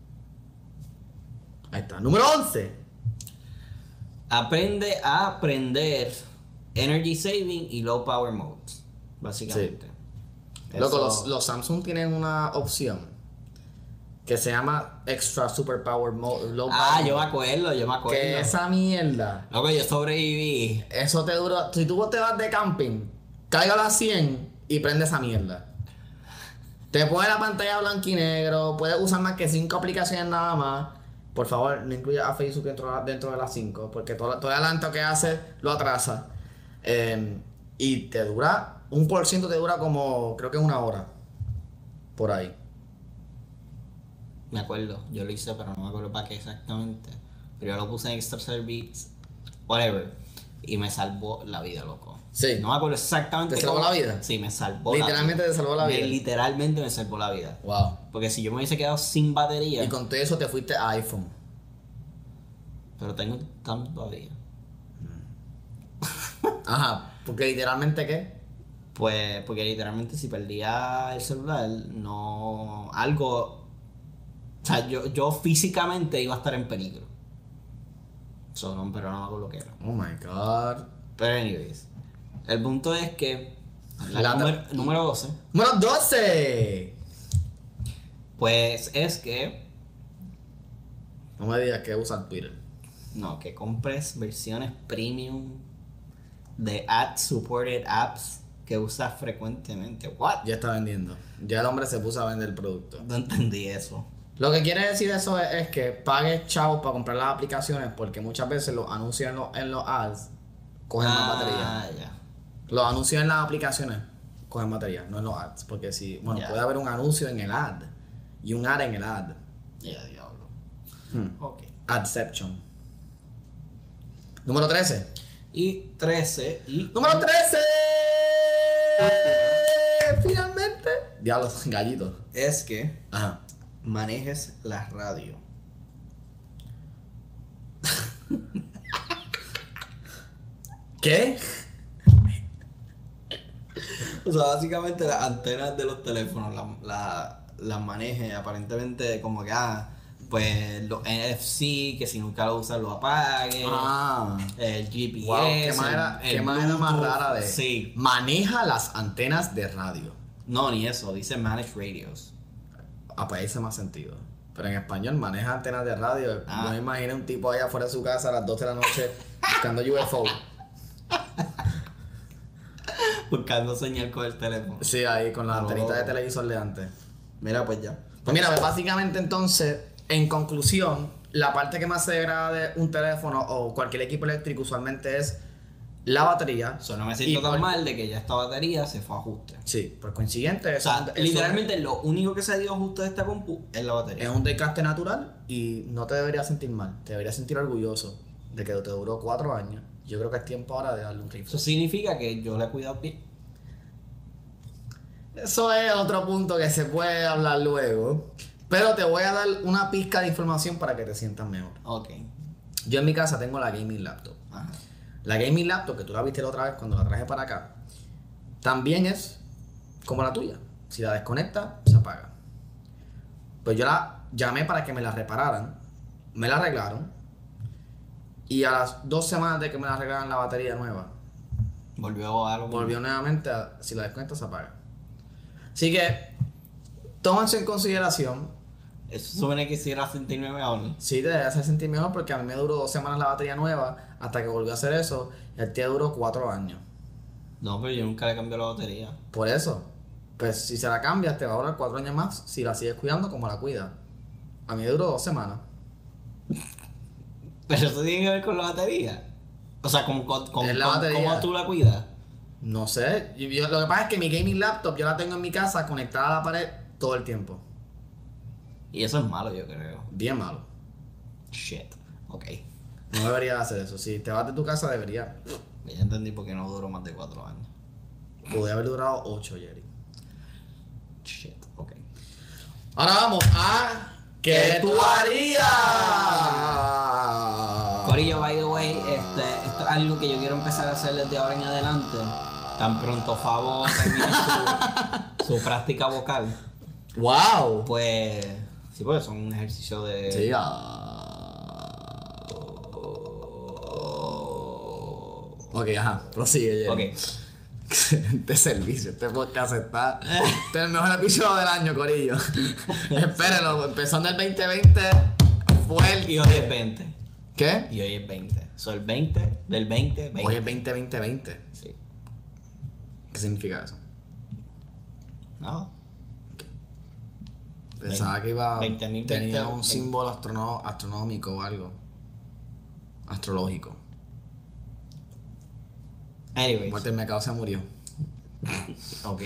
Speaker 2: Ahí está. Número 11.
Speaker 1: Aprende a aprender Energy Saving y Low Power Modes. Básicamente.
Speaker 2: Loco,
Speaker 1: Eso-
Speaker 2: los Samsung tienen una opción que se llama Extra Super Power Mode. Low
Speaker 1: Ah,
Speaker 2: Power
Speaker 1: yo me
Speaker 2: Mode.
Speaker 1: acuerdo, yo me acuerdo.
Speaker 2: Que esa mierda,
Speaker 1: Loco, yo sobreviví.
Speaker 2: eso te dura. Si tú te vas de camping, cáigalo a 100 y prende esa mierda. Te pone la pantalla blanco y negro. Puedes usar más que 5 aplicaciones nada más. Por favor, no incluyas a Facebook dentro de las 5. Porque todo el adelanto que hace lo atrasa. Y te dura. 1% te dura como. Creo que 1 hora. Por ahí.
Speaker 1: Me acuerdo, yo lo hice, pero no me acuerdo para qué exactamente. Pero yo lo puse en Extra Service, whatever. Y me salvó la vida, loco.
Speaker 2: Sí.
Speaker 1: No me acuerdo exactamente.
Speaker 2: ¿Te salvó
Speaker 1: cómo.
Speaker 2: la vida?
Speaker 1: Sí, me salvó
Speaker 2: Literalmente
Speaker 1: la vida.
Speaker 2: te salvó la vida.
Speaker 1: Literalmente me salvó la vida.
Speaker 2: Wow.
Speaker 1: Porque si yo me hubiese quedado sin batería.
Speaker 2: Y con todo eso te fuiste a iPhone.
Speaker 1: Pero tengo tanto todavía.
Speaker 2: Ajá. Porque literalmente, ¿qué?
Speaker 1: Pues, porque literalmente si perdía el celular, no. Algo. O sea, yo físicamente iba a estar en peligro. Pero no me acuerdo lo que era.
Speaker 2: Oh my god.
Speaker 1: Pero, anyways. El punto es que.
Speaker 2: La-
Speaker 1: Número 12.
Speaker 2: Número 12.
Speaker 1: Pues es que.
Speaker 2: No me digas que usan Twitter.
Speaker 1: No, que compres versiones premium de ad-supported apps que usas frecuentemente. ¿What?
Speaker 2: Ya está vendiendo. Ya el hombre se puso a vender el producto.
Speaker 1: No entendí eso.
Speaker 2: Lo que quiere decir eso es que pagues chavos para comprar las aplicaciones porque muchas veces los anuncios en los ads cogen más batería.
Speaker 1: Ah, ya.
Speaker 2: Los anuncios en las aplicaciones cogen batería, no en los ads. Porque si, bueno,
Speaker 1: Ya.
Speaker 2: puede haber un anuncio en el ad y un ad en el ad.
Speaker 1: Ya, diablo. Ok.
Speaker 2: Adception. Número 13.
Speaker 1: Y 13. Y.
Speaker 2: ¡Número 13! Finalmente. Diablos, gallitos.
Speaker 1: Es que
Speaker 2: Ajá.
Speaker 1: manejes la radio.
Speaker 2: ¿Qué?
Speaker 1: O sea, básicamente las antenas de los teléfonos las maneje aparentemente como que, pues los NFC, que si nunca lo usas lo apague.
Speaker 2: Ah.
Speaker 1: El GPS.
Speaker 2: Wow, qué manera más
Speaker 1: Bluetooth.
Speaker 2: rara de.
Speaker 1: Sí.
Speaker 2: Maneja las antenas de radio.
Speaker 1: No, ni eso, dice manage radios.
Speaker 2: Ah, pues ahí hace más sentido. Pero en español, maneja antenas de radio.
Speaker 1: Ah.
Speaker 2: Yo me imagino un tipo allá afuera de su casa a las 12 de la noche buscando UFO.
Speaker 1: Buscando señal con el teléfono.
Speaker 2: Sí, ahí con las
Speaker 1: No,
Speaker 2: antenitas de
Speaker 1: loco.
Speaker 2: televisor de antes.
Speaker 1: Mira, pues ya.
Speaker 2: Pues mira, pues básicamente entonces, en conclusión, la parte que más se degrada de un teléfono o cualquier equipo eléctrico usualmente es la batería.
Speaker 1: Eso no me
Speaker 2: Y
Speaker 1: siento tan
Speaker 2: por-
Speaker 1: mal de que ya esta batería se fue a ajuste.
Speaker 2: Sí, por consiguiente,
Speaker 1: O
Speaker 2: eso,
Speaker 1: sea,
Speaker 2: eso
Speaker 1: literalmente lo único que se ha ido a ajuste de esta compu es la batería.
Speaker 2: es un desgaste natural y no te deberías sentir mal. Te deberías sentir orgulloso de que te duró 4 años. Yo creo que es tiempo ahora de darle un
Speaker 1: Eso
Speaker 2: refresh.
Speaker 1: significa que yo le he cuidado bien.
Speaker 2: Eso es otro punto que se puede hablar luego. Pero te voy a dar una pizca de información para que te sientas mejor.
Speaker 1: Ok.
Speaker 2: Yo en mi casa tengo la gaming laptop.
Speaker 1: Ajá.
Speaker 2: La gaming laptop, que tú la viste la otra vez cuando la traje para acá, también es como la tuya. Si la desconectas, se apaga. Pues yo la llamé para que me la repararan. Me la arreglaron. Y a las 2 semanas de que me la arreglaran la batería nueva,
Speaker 1: Volvió a lo
Speaker 2: volvió nuevamente si la desconectas, se apaga. Así que, tómense en consideración.
Speaker 1: Eso supone que hiciera sentirme mejor.
Speaker 2: Sí, te debe hacer sentir mejor porque a mí me duró 2 semanas la batería nueva hasta que volvió a hacer eso. Y el tío duró 4 años.
Speaker 1: No, pero yo nunca le cambié la batería.
Speaker 2: Por eso, pues si se la cambias, te va a durar 4 años más si la sigues cuidando como la cuidas. A mí me duró 2 semanas.
Speaker 1: Pero eso tiene que ver con la batería. O sea,
Speaker 2: Es la batería.
Speaker 1: ¿cómo tú la cuidas?
Speaker 2: No sé. Lo que pasa es que mi gaming laptop yo la tengo en mi casa conectada a la pared todo el tiempo.
Speaker 1: Y eso es malo, yo creo.
Speaker 2: Bien malo.
Speaker 1: Shit. Ok.
Speaker 2: No debería hacer eso. Si te vas de tu casa, debería.
Speaker 1: Ya entendí por qué no duró más de 4 años.
Speaker 2: Podría haber durado 8, Jerry.
Speaker 1: Shit. Ok.
Speaker 2: Ahora vamos a. ¿Qué tú harías?
Speaker 1: Corillo, by the way, esto es algo que yo quiero empezar a hacer desde ahora en adelante. Tan pronto Favo termine su práctica vocal.
Speaker 2: ¡Wow!
Speaker 1: Pues. Sí, porque son un ejercicio de.
Speaker 2: Sí, Ok, ajá, prosigue, Jerry.
Speaker 1: Ok.
Speaker 2: Excelente servicio, este podcast está. Este es el mejor episodio del año, Corillo. Espérenlo, empezando el 2020 fue el.
Speaker 1: Y hoy es 20.
Speaker 2: ¿Qué?
Speaker 1: Y hoy es 20. Soy el 20 del 20, 20.
Speaker 2: Hoy es 2020.
Speaker 1: Sí.
Speaker 2: ¿Qué significa eso?
Speaker 1: No.
Speaker 2: Pensaba que iba.
Speaker 1: 20.000,
Speaker 2: tenía
Speaker 1: 20,
Speaker 2: un símbolo astronómico o algo. Astrológico.
Speaker 1: Anyways.
Speaker 2: Walter Mercado se murió.
Speaker 1: Ok.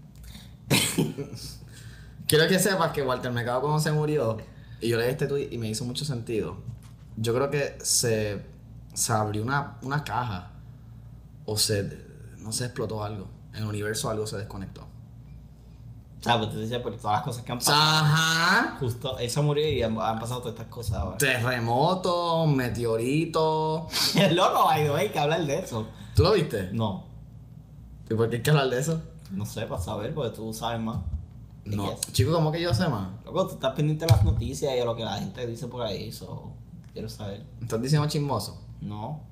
Speaker 2: Quiero que sepas que Walter Mercado cuando se murió, y yo leí este tweet y me hizo mucho sentido. Yo creo que se abrió una caja. O no se explotó algo. En el universo algo se desconectó.
Speaker 1: O sea, pues te decía por todas las cosas que han pasado.
Speaker 2: Ajá.
Speaker 1: Justo, él se murió y han pasado todas estas cosas ahora.
Speaker 2: Terremoto, meteorito.
Speaker 1: Es loco, by the way, que hablar de eso.
Speaker 2: ¿Tú lo viste?
Speaker 1: No.
Speaker 2: ¿Y por qué hay que hablar de eso?
Speaker 1: No sé, para saber, porque tú sabes más.
Speaker 2: No.
Speaker 1: Yes.
Speaker 2: Chico, ¿cómo que yo sé más?
Speaker 1: Loco, tú estás pendiente de las noticias y de lo que la gente dice por ahí, so quiero saber.
Speaker 2: ¿Me estás diciendo chismoso?
Speaker 1: No,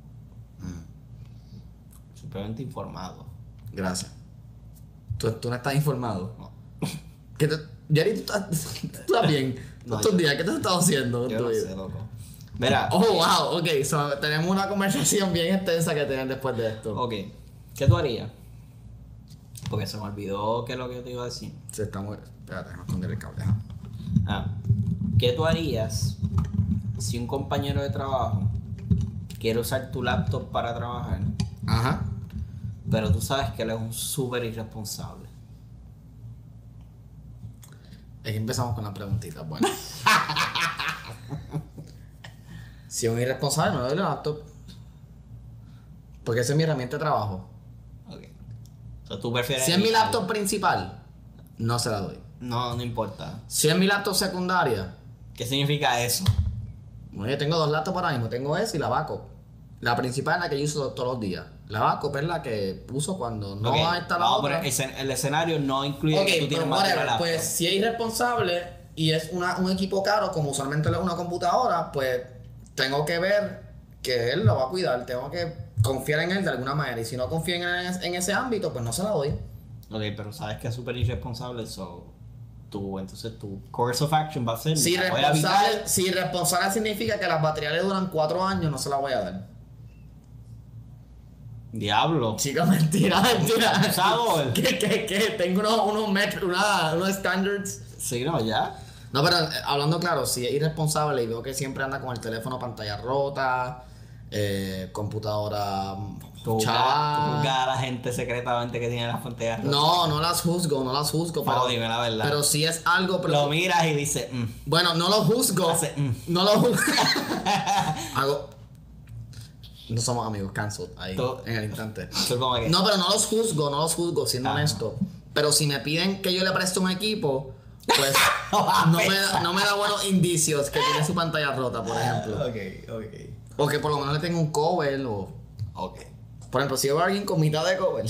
Speaker 1: simplemente informado.
Speaker 2: Gracias. ¿Tú no estás informado?
Speaker 1: No.
Speaker 2: Jerry, ¿tú estás bien?
Speaker 1: No,
Speaker 2: Estos
Speaker 1: yo-
Speaker 2: días, ¿qué te has estado haciendo?
Speaker 1: Yo
Speaker 2: en tu
Speaker 1: no
Speaker 2: vida?
Speaker 1: sé, loco. Mira,
Speaker 2: Oh, wow, ok, so, tenemos una conversación bien extensa que tener después de esto.
Speaker 1: ok, ¿qué tú harías? Porque se me olvidó qué es lo que yo te iba a decir.
Speaker 2: Se está muy... Espérate, déjame esconder el cable. Ajá.
Speaker 1: Ah, ¿qué tú harías si un compañero de trabajo quiere usar tu laptop para trabajar,
Speaker 2: Ajá.
Speaker 1: pero tú sabes que él es un súper irresponsable?
Speaker 2: Aquí empezamos con las preguntitas, bueno. Si es un irresponsable, no le doy el laptop. Porque esa es mi herramienta de trabajo.
Speaker 1: Ok. O sea, tú prefieres...
Speaker 2: Si es mi laptop principal, no se la doy.
Speaker 1: No, no importa.
Speaker 2: Si es mi laptop secundaria,
Speaker 1: ¿Qué significa eso?
Speaker 2: bueno, yo tengo 2 laptops ahora mismo. Tengo esa y la backup. La principal es la que yo uso todos los días. La backup es la que uso cuando no
Speaker 1: Ok,
Speaker 2: está la
Speaker 1: vamos a
Speaker 2: otra.
Speaker 1: poner el escenario no incluye que tú tienes más de una laptop.
Speaker 2: Pues si es irresponsable y es un equipo caro, como usualmente lo es una computadora, pues tengo que ver que él lo va a cuidar. Tengo que confiar en él de alguna manera. Y si no confío en él en ese ámbito, pues no se la doy.
Speaker 1: Ok, pero sabes que es súper irresponsable, entonces tu course of action va a ser...
Speaker 2: Si
Speaker 1: la voy a evitar.
Speaker 2: irresponsable significa que las baterías le duran 4 años, no se la voy a dar.
Speaker 1: Diablo.
Speaker 2: Chica, mentira.
Speaker 1: Abusador.
Speaker 2: ¿Qué? Tengo unos standards.
Speaker 1: Sí, no, ya.
Speaker 2: No, pero hablando claro, si es irresponsable y veo que siempre anda con el teléfono pantalla rota, computadora
Speaker 1: Tú
Speaker 2: chava.
Speaker 1: juzgas a la gente secretamente que tiene las pantallas rotas.
Speaker 2: No las juzgo,
Speaker 1: Pero dime la verdad.
Speaker 2: pero si es algo...
Speaker 1: Lo miras y dices...
Speaker 2: Bueno, no lo juzgo.
Speaker 1: Hace,
Speaker 2: No lo juzgo. Hago... No somos amigos, cancel ahí,
Speaker 1: Tú-
Speaker 2: en el instante.
Speaker 1: Eso como que...
Speaker 2: No, pero no los juzgo, siendo
Speaker 1: Ajá.
Speaker 2: honesto. Pero si me piden que yo le preste un equipo, pues no me da buenos indicios que tiene su pantalla rota, por ejemplo.
Speaker 1: Ok.
Speaker 2: O que por lo menos le tenga un cover o...
Speaker 1: Ok.
Speaker 2: Por ejemplo, si veo a alguien con mitad de cover,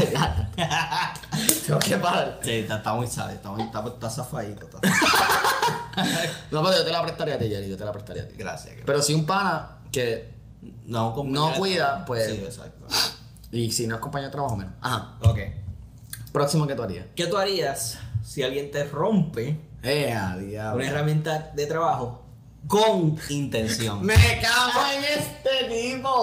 Speaker 2: tengo que parar.
Speaker 1: Sí, está muy sale, está zafadito.
Speaker 2: No, pero yo te la prestaría a ti, Jerry, yo te la prestaría a ti.
Speaker 1: Gracias.
Speaker 2: Pero si un pana que...
Speaker 1: No,
Speaker 2: No cuida, pues-
Speaker 1: Sí, exacto.
Speaker 2: Y si no es compañero de trabajo, menos. Ajá.
Speaker 1: Ok.
Speaker 2: Próximo que tú harías.
Speaker 1: ¿Qué tú harías si alguien te rompe
Speaker 2: Diablo.
Speaker 1: una herramienta de trabajo con intención?
Speaker 2: ¡Me cago en este tipo!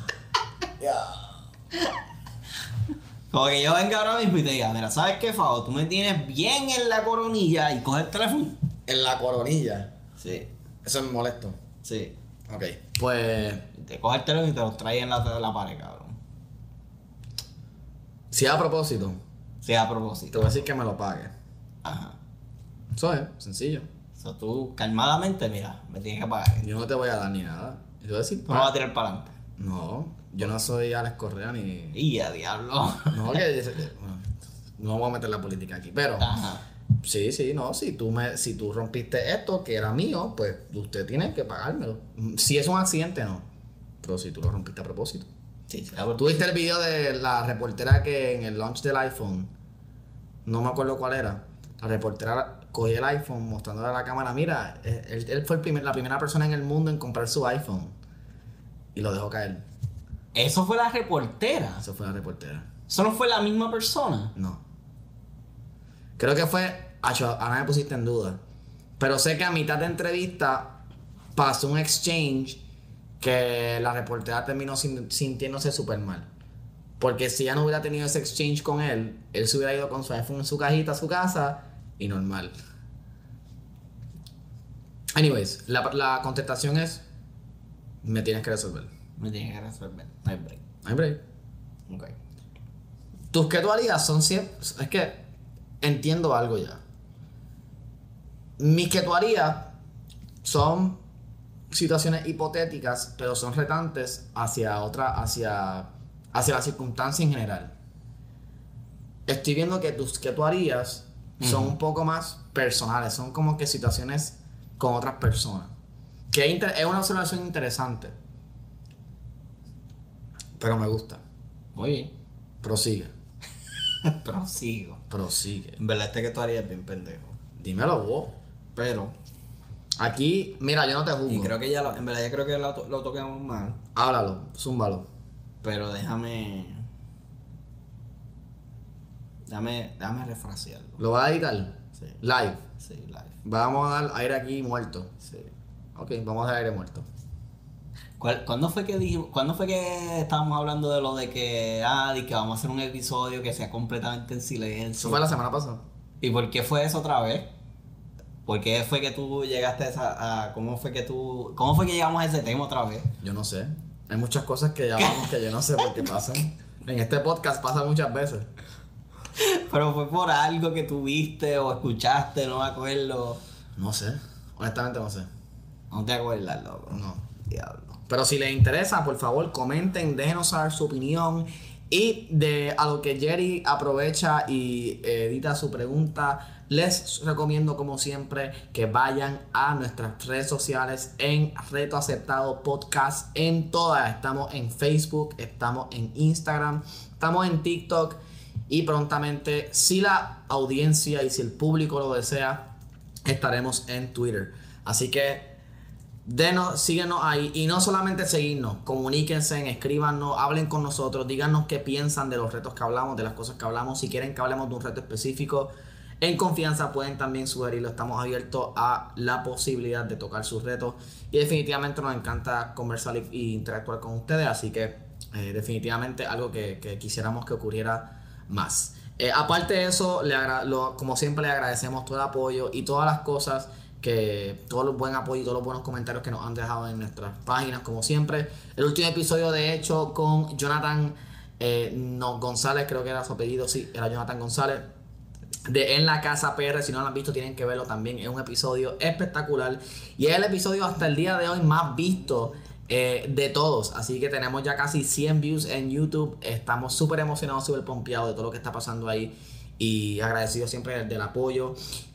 Speaker 1: Como que yo venga ahora mismo y te diga, mira, ¿sabes qué, Fabo? Tú me tienes bien en la coronilla y coges el teléfono.
Speaker 2: En la coronilla.
Speaker 1: Sí,
Speaker 2: Eso me molesto.
Speaker 1: sí.
Speaker 2: Ok. Pues...
Speaker 1: Te coges el teléfono y te lo traes en la pared, cabrón.
Speaker 2: Si a propósito,
Speaker 1: Sí, a
Speaker 2: te
Speaker 1: propósito.
Speaker 2: voy a decir que me lo pague.
Speaker 1: Ajá.
Speaker 2: Eso es, sencillo.
Speaker 1: So, tú calmadamente, mira, me tienes que pagar.
Speaker 2: Yo no te voy a dar ni nada. Yo te voy a decir,
Speaker 1: Tú no vas a tirar para adelante.
Speaker 2: no, yo no soy Alex Correa ni...
Speaker 1: Y a diablo.
Speaker 2: No, bueno, no vamos a meter la política aquí, pero...
Speaker 1: Ajá.
Speaker 2: Sí, no, si tú rompiste esto que era mío, pues usted tiene que pagármelo. Si es un accidente, no. Pero si tú lo rompiste a propósito.
Speaker 1: Sí, sí.
Speaker 2: ¿Tú viste el video de la reportera que en el launch del iPhone, no me acuerdo cuál era, la reportera cogió el iPhone mostrándole a la cámara, mira, él fue la primera persona en el mundo en comprar su iPhone y lo dejó caer?
Speaker 1: Eso fue la reportera.
Speaker 2: Eso fue la reportera.
Speaker 1: Eso no fue la misma persona.
Speaker 2: No. Creo que fue, ahora me pusiste en duda, pero sé que a mitad de entrevista pasó un exchange que la reportera terminó sintiéndose súper mal. Porque si ya no hubiera tenido ese exchange con él se hubiera ido con su iPhone en su cajita a su casa y normal. Anyways, la contestación es: me tienes que resolver.
Speaker 1: Me tienes que resolver. No hay break.
Speaker 2: No hay break.
Speaker 1: Ok.
Speaker 2: Tus que tú harías son siempre. Es que entiendo algo ya. Mis que tú harías son situaciones hipotéticas, pero son retantes hacia la circunstancia en general. Estoy viendo que tus que tú harías son un poco más personales, son como que situaciones con otras personas. Que es una observación interesante, pero me gusta.
Speaker 1: Muy bien.
Speaker 2: Prosigue.
Speaker 1: Prosigo.
Speaker 2: Prosigue.
Speaker 1: En verdad, que tú harías bien pendejo.
Speaker 2: Dímelo vos.
Speaker 1: Pero,
Speaker 2: Aquí, mira, yo no te juzgo.
Speaker 1: y creo que en verdad, ya creo que lo toquemos mal.
Speaker 2: Háblalo, zúmbalo.
Speaker 1: Pero déjame refrasearlo.
Speaker 2: ¿Lo vas a editar?
Speaker 1: Sí.
Speaker 2: Live.
Speaker 1: Sí, live.
Speaker 2: Vamos a dar aire aquí muerto.
Speaker 1: Sí.
Speaker 2: Ok, vamos a dar aire muerto.
Speaker 1: ¿Cuándo fue que estábamos hablando de lo de que vamos a hacer un episodio que sea completamente en silencio?
Speaker 2: Eso fue la semana pasada.
Speaker 1: ¿Y por qué fue eso otra vez? ¿Por qué fue que tú llegaste cómo fue que llegamos a ese tema otra vez?
Speaker 2: Yo no sé. Hay muchas cosas que llamamos que yo no sé por qué pasan. En este podcast pasa muchas veces.
Speaker 1: Pero fue por algo que tú viste o escuchaste, no me acuerdo.
Speaker 2: No sé. Honestamente no sé.
Speaker 1: No te acuerdas, loco.
Speaker 2: No.
Speaker 1: Diablo.
Speaker 2: Pero si les interesa, por favor, comenten, déjenos saber su opinión. Y a lo que Jerry aprovecha y edita su pregunta, les recomiendo como siempre que vayan a nuestras redes sociales en Reto Aceptado Podcast, en todas. Estamos en Facebook, estamos en Instagram, estamos en TikTok y prontamente, si la audiencia y si el público lo desea, estaremos en Twitter. Así que síguenos ahí y no solamente seguirnos, comuníquense, escríbanos, hablen con nosotros, díganos qué piensan de los retos que hablamos, de las cosas que hablamos. Si quieren que hablemos de un reto específico, en confianza pueden también sugerirlo. Estamos abiertos a la posibilidad de tocar sus retos y definitivamente nos encanta conversar y interactuar con ustedes, así que definitivamente algo que quisiéramos que ocurriera más. Aparte de eso, como siempre le agradecemos todo el apoyo y todas las cosas todo el buen apoyo y todos los buenos comentarios que nos han dejado en nuestras páginas, como siempre. El último episodio, de hecho, con Jonathan González, creo que era su apellido, sí, era Jonathan González, de En la Casa PR. Si no lo han visto, tienen que verlo también. Es un episodio espectacular y es el episodio hasta el día de hoy más visto de todos. Así que tenemos ya casi 100 views en YouTube. Estamos súper emocionados, súper pompeados de todo lo que está pasando ahí y agradecidos siempre del apoyo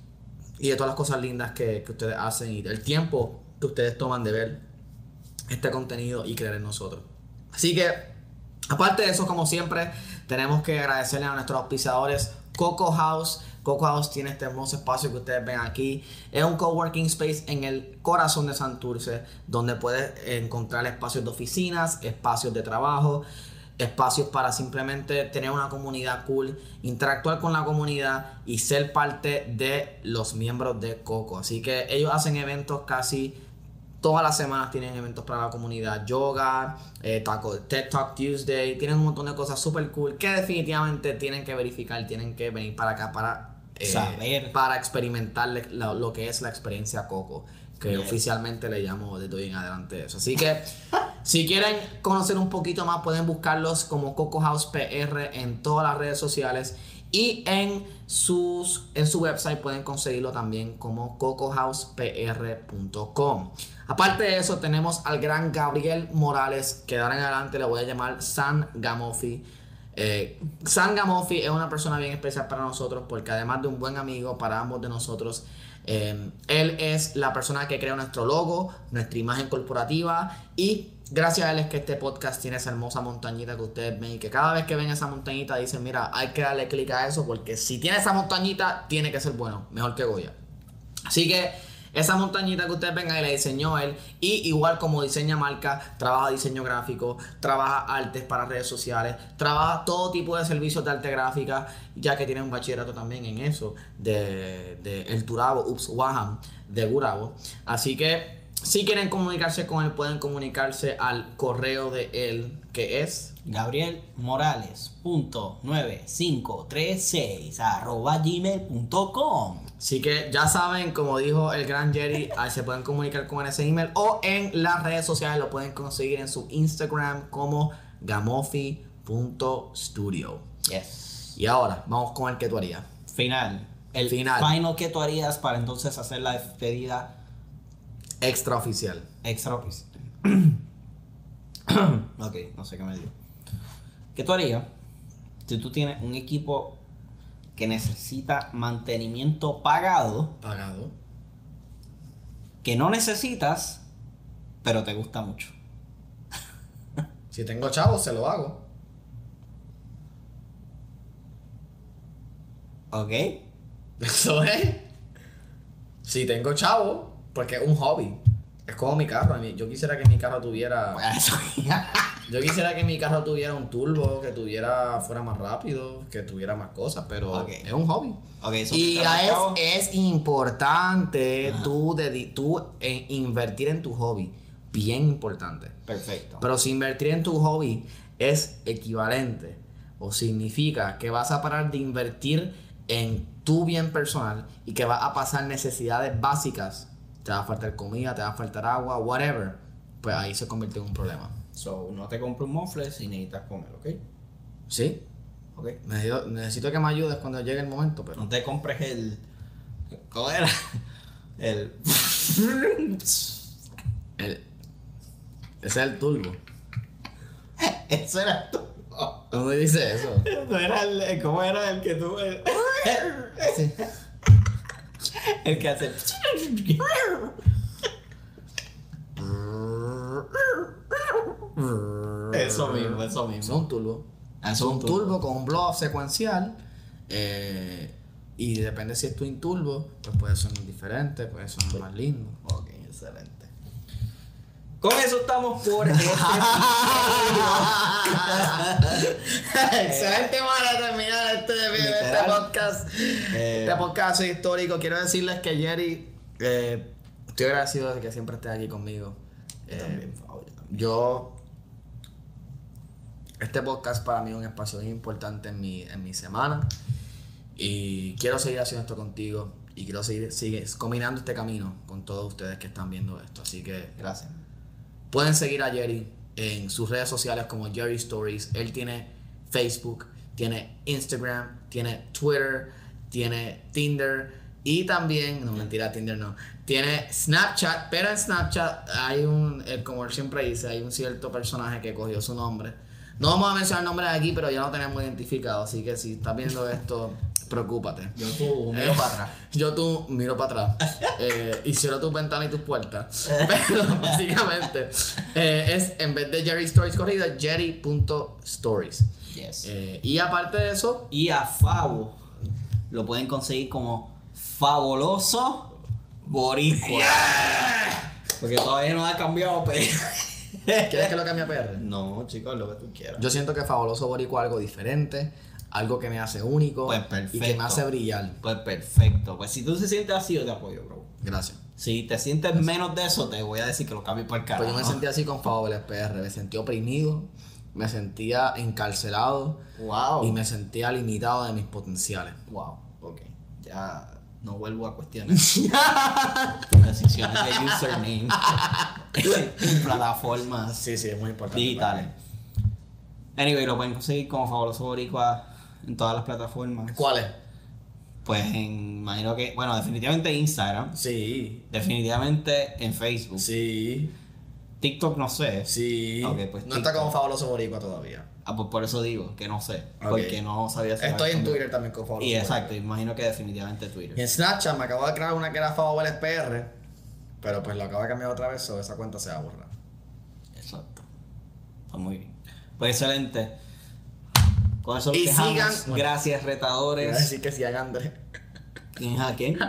Speaker 2: y de todas las cosas lindas que ustedes hacen y del tiempo que ustedes toman de ver este contenido y creer en nosotros. Así que, aparte de eso, como siempre, tenemos que agradecerle a nuestros auspiciadores Coco House. Coco House tiene este hermoso espacio que ustedes ven aquí. Es un coworking space en el corazón de Santurce, donde puedes encontrar espacios de oficinas, espacios de trabajo, espacios para simplemente tener una comunidad cool, interactuar con la comunidad y ser parte de los miembros de Coco. Así que ellos hacen eventos casi todas las semanas, tienen eventos para la comunidad, yoga, TED Talk Tuesday, tienen un montón de cosas super cool que definitivamente tienen que verificar, tienen que venir para acá para
Speaker 1: saber,
Speaker 2: para experimentar lo que es la experiencia Coco, que oficialmente le llamo de hoy en adelante eso. Así que Si quieren conocer un poquito más, pueden buscarlos como Coco House PR en todas las redes sociales. Y en su website pueden conseguirlo también como cocohousepr.com. Aparte de eso, tenemos al gran Gabriel Morales, que de ahora en adelante le voy a llamar San Gamofi. San Gamofi es una persona bien especial para nosotros, porque además de un buen amigo para ambos de nosotros, él es la persona que crea nuestro logo, nuestra imagen corporativa, y gracias a él es que este podcast tiene esa hermosa montañita que ustedes ven, y que cada vez que ven esa montañita dicen, mira, hay que darle clic a eso, porque si tiene esa montañita tiene que ser bueno, mejor que Goya. Así que esa montañita que ustedes ven ahí la diseñó él, y igual como diseña marca, trabaja diseño gráfico, trabaja artes para redes sociales, trabaja todo tipo de servicios de arte gráfica, ya que tiene un bachillerato también en eso, de El Turabo, Waham, de Gurabo. Así que si quieren comunicarse con él, pueden comunicarse al correo de él, que es
Speaker 3: gabrielmorales.9536@gmail.com.
Speaker 2: Así que ya saben, como dijo el gran Jerry, ahí se pueden comunicar con ese email, o en las redes sociales lo pueden conseguir en su Instagram como gamofi.studio.
Speaker 3: Yes.
Speaker 2: Y ahora, vamos con el que tú harías.
Speaker 3: Final. El
Speaker 2: final
Speaker 3: que tú harías para entonces hacer la despedida
Speaker 2: extraoficial.
Speaker 3: extra. Ok, no sé qué me dio. ¿Qué tú harías si tú tienes un equipo que necesita mantenimiento pagado, que no necesitas, pero te gusta mucho?
Speaker 2: Si tengo chavos, se lo hago.
Speaker 3: ¿Ok?
Speaker 2: Eso es. Si tengo chavos, porque es un hobby. Es como mi carro. Yo quisiera que mi carro tuviera... Yo quisiera que mi carro tuviera un turbo, que fuera más rápido, que tuviera más cosas, pero es un hobby. Y es importante tú invertir en tu hobby. Bien importante.
Speaker 3: Perfecto.
Speaker 2: Pero si invertir en tu hobby es equivalente o significa que vas a parar de invertir en tu bien personal y que vas a pasar necesidades básicas, te va a faltar comida, te va a faltar agua, whatever, pues ahí se convierte en un problema.
Speaker 3: So, no te compres un mofle si necesitas comer, ¿ok?
Speaker 2: ¿Sí?
Speaker 3: Ok.
Speaker 2: Necesito que me ayudes cuando llegue el momento, pero...
Speaker 3: No te compres el... ¿Cómo era?
Speaker 2: Ese es el turbo.
Speaker 3: Eso era tú.
Speaker 2: ¿Cómo dice eso?
Speaker 3: No era ¿cómo era el que tú...
Speaker 2: Sí.
Speaker 3: El que hace... Eso mismo.
Speaker 2: Es un turbo.
Speaker 3: Es
Speaker 2: un turbo con un blow secuencial. Y depende si es twin turbo, pues puede sonar diferente, puede sonar más lindo.
Speaker 3: Ok, excelente. Con eso estamos por este
Speaker 2: excelente para terminar este podcast. Este podcast histórico. Quiero decirles que Jerry, estoy agradecido de que siempre estés aquí conmigo. Este podcast para mí es un espacio muy importante en mi semana, y quiero seguir haciendo esto contigo, y quiero seguir combinando este camino con todos ustedes que están viendo esto. Así que
Speaker 3: gracias.
Speaker 2: Pueden seguir a Jerry en sus redes sociales como Jerry Stories. Él tiene Facebook, tiene Instagram, tiene Twitter, tiene Tinder, y también, no mentira, Tinder no, tiene Snapchat. Pero en Snapchat hay como él siempre dice, hay un cierto personaje que cogió su nombre. No vamos a mencionar el nombre de aquí, pero ya lo tenemos identificado, así que si estás viendo esto, preocúpate.
Speaker 3: Yo tú miro para atrás.
Speaker 2: Yo miro para atrás. Y cierro tus ventanas y tus puertas. Pero básicamente es, en vez de Jerry Stories corrida, jerry.stories.
Speaker 3: Yes.
Speaker 2: Y aparte de eso,
Speaker 3: y a Favo lo pueden conseguir como Fabuloso Boricua.
Speaker 2: ¡Yeah!
Speaker 3: Porque todavía no ha cambiado, pero...
Speaker 2: ¿Quieres que lo cambie a PR?
Speaker 3: No, chicos, lo que tú quieras.
Speaker 2: Yo siento que Fabuloso Boricua es algo diferente, algo que me hace único,
Speaker 3: pues perfecto,
Speaker 2: y que me hace brillar.
Speaker 3: Pues perfecto. Pues si tú te sientes así, yo te apoyo, bro.
Speaker 2: Gracias.
Speaker 3: Si te sientes menos de eso, te voy a decir que lo cambies por el carajo.
Speaker 2: Pues yo me sentía así con Fabuloso PR. Me sentí oprimido, me sentía encarcelado,
Speaker 3: wow,
Speaker 2: y me sentía limitado de mis potenciales.
Speaker 3: Wow, ok. Ya no vuelvo a cuestionar tus decisiones de username en plataformas
Speaker 2: Sí, es muy importante.
Speaker 3: digitales. Anyway, lo pueden conseguir como Fabuloso Boricua en todas las plataformas.
Speaker 2: ¿Cuáles?
Speaker 3: Pues imagino que, bueno, definitivamente Instagram,
Speaker 2: Sí.
Speaker 3: definitivamente en Facebook,
Speaker 2: Sí.
Speaker 3: TikTok no sé.
Speaker 2: Sí.
Speaker 3: Ok, pues
Speaker 2: no está
Speaker 3: TikTok.
Speaker 2: como Fabuloso Boricua todavía.
Speaker 3: Ah, pues por eso digo que no sé,
Speaker 2: Ok.
Speaker 3: porque no sabía si
Speaker 2: Estoy
Speaker 3: era
Speaker 2: en
Speaker 3: como-
Speaker 2: Twitter también con Fabuloso
Speaker 3: Y
Speaker 2: Boricua.
Speaker 3: exacto, imagino que definitivamente
Speaker 2: Y
Speaker 3: Twitter.
Speaker 2: en Snapchat me acabo de crear una que era Fabuloso PR, pero pues lo acabo de cambiar otra vez, o esa cuenta se va a borrar.
Speaker 3: Exacto. Pues muy bien. Pues excelente. Con eso
Speaker 2: Y
Speaker 3: dejamos.
Speaker 2: sigan- bueno.
Speaker 3: Gracias,
Speaker 2: Voy a
Speaker 3: retadores.
Speaker 2: decir que sigan a Andrés.
Speaker 3: ¿Quién es a quién?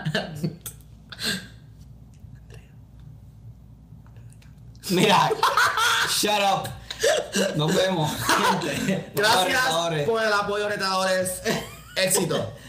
Speaker 3: Mira, shut up. Nos vemos, gente. Nos vemos,
Speaker 2: Gracias
Speaker 3: retadores.
Speaker 2: por el apoyo, retadores. Éxito.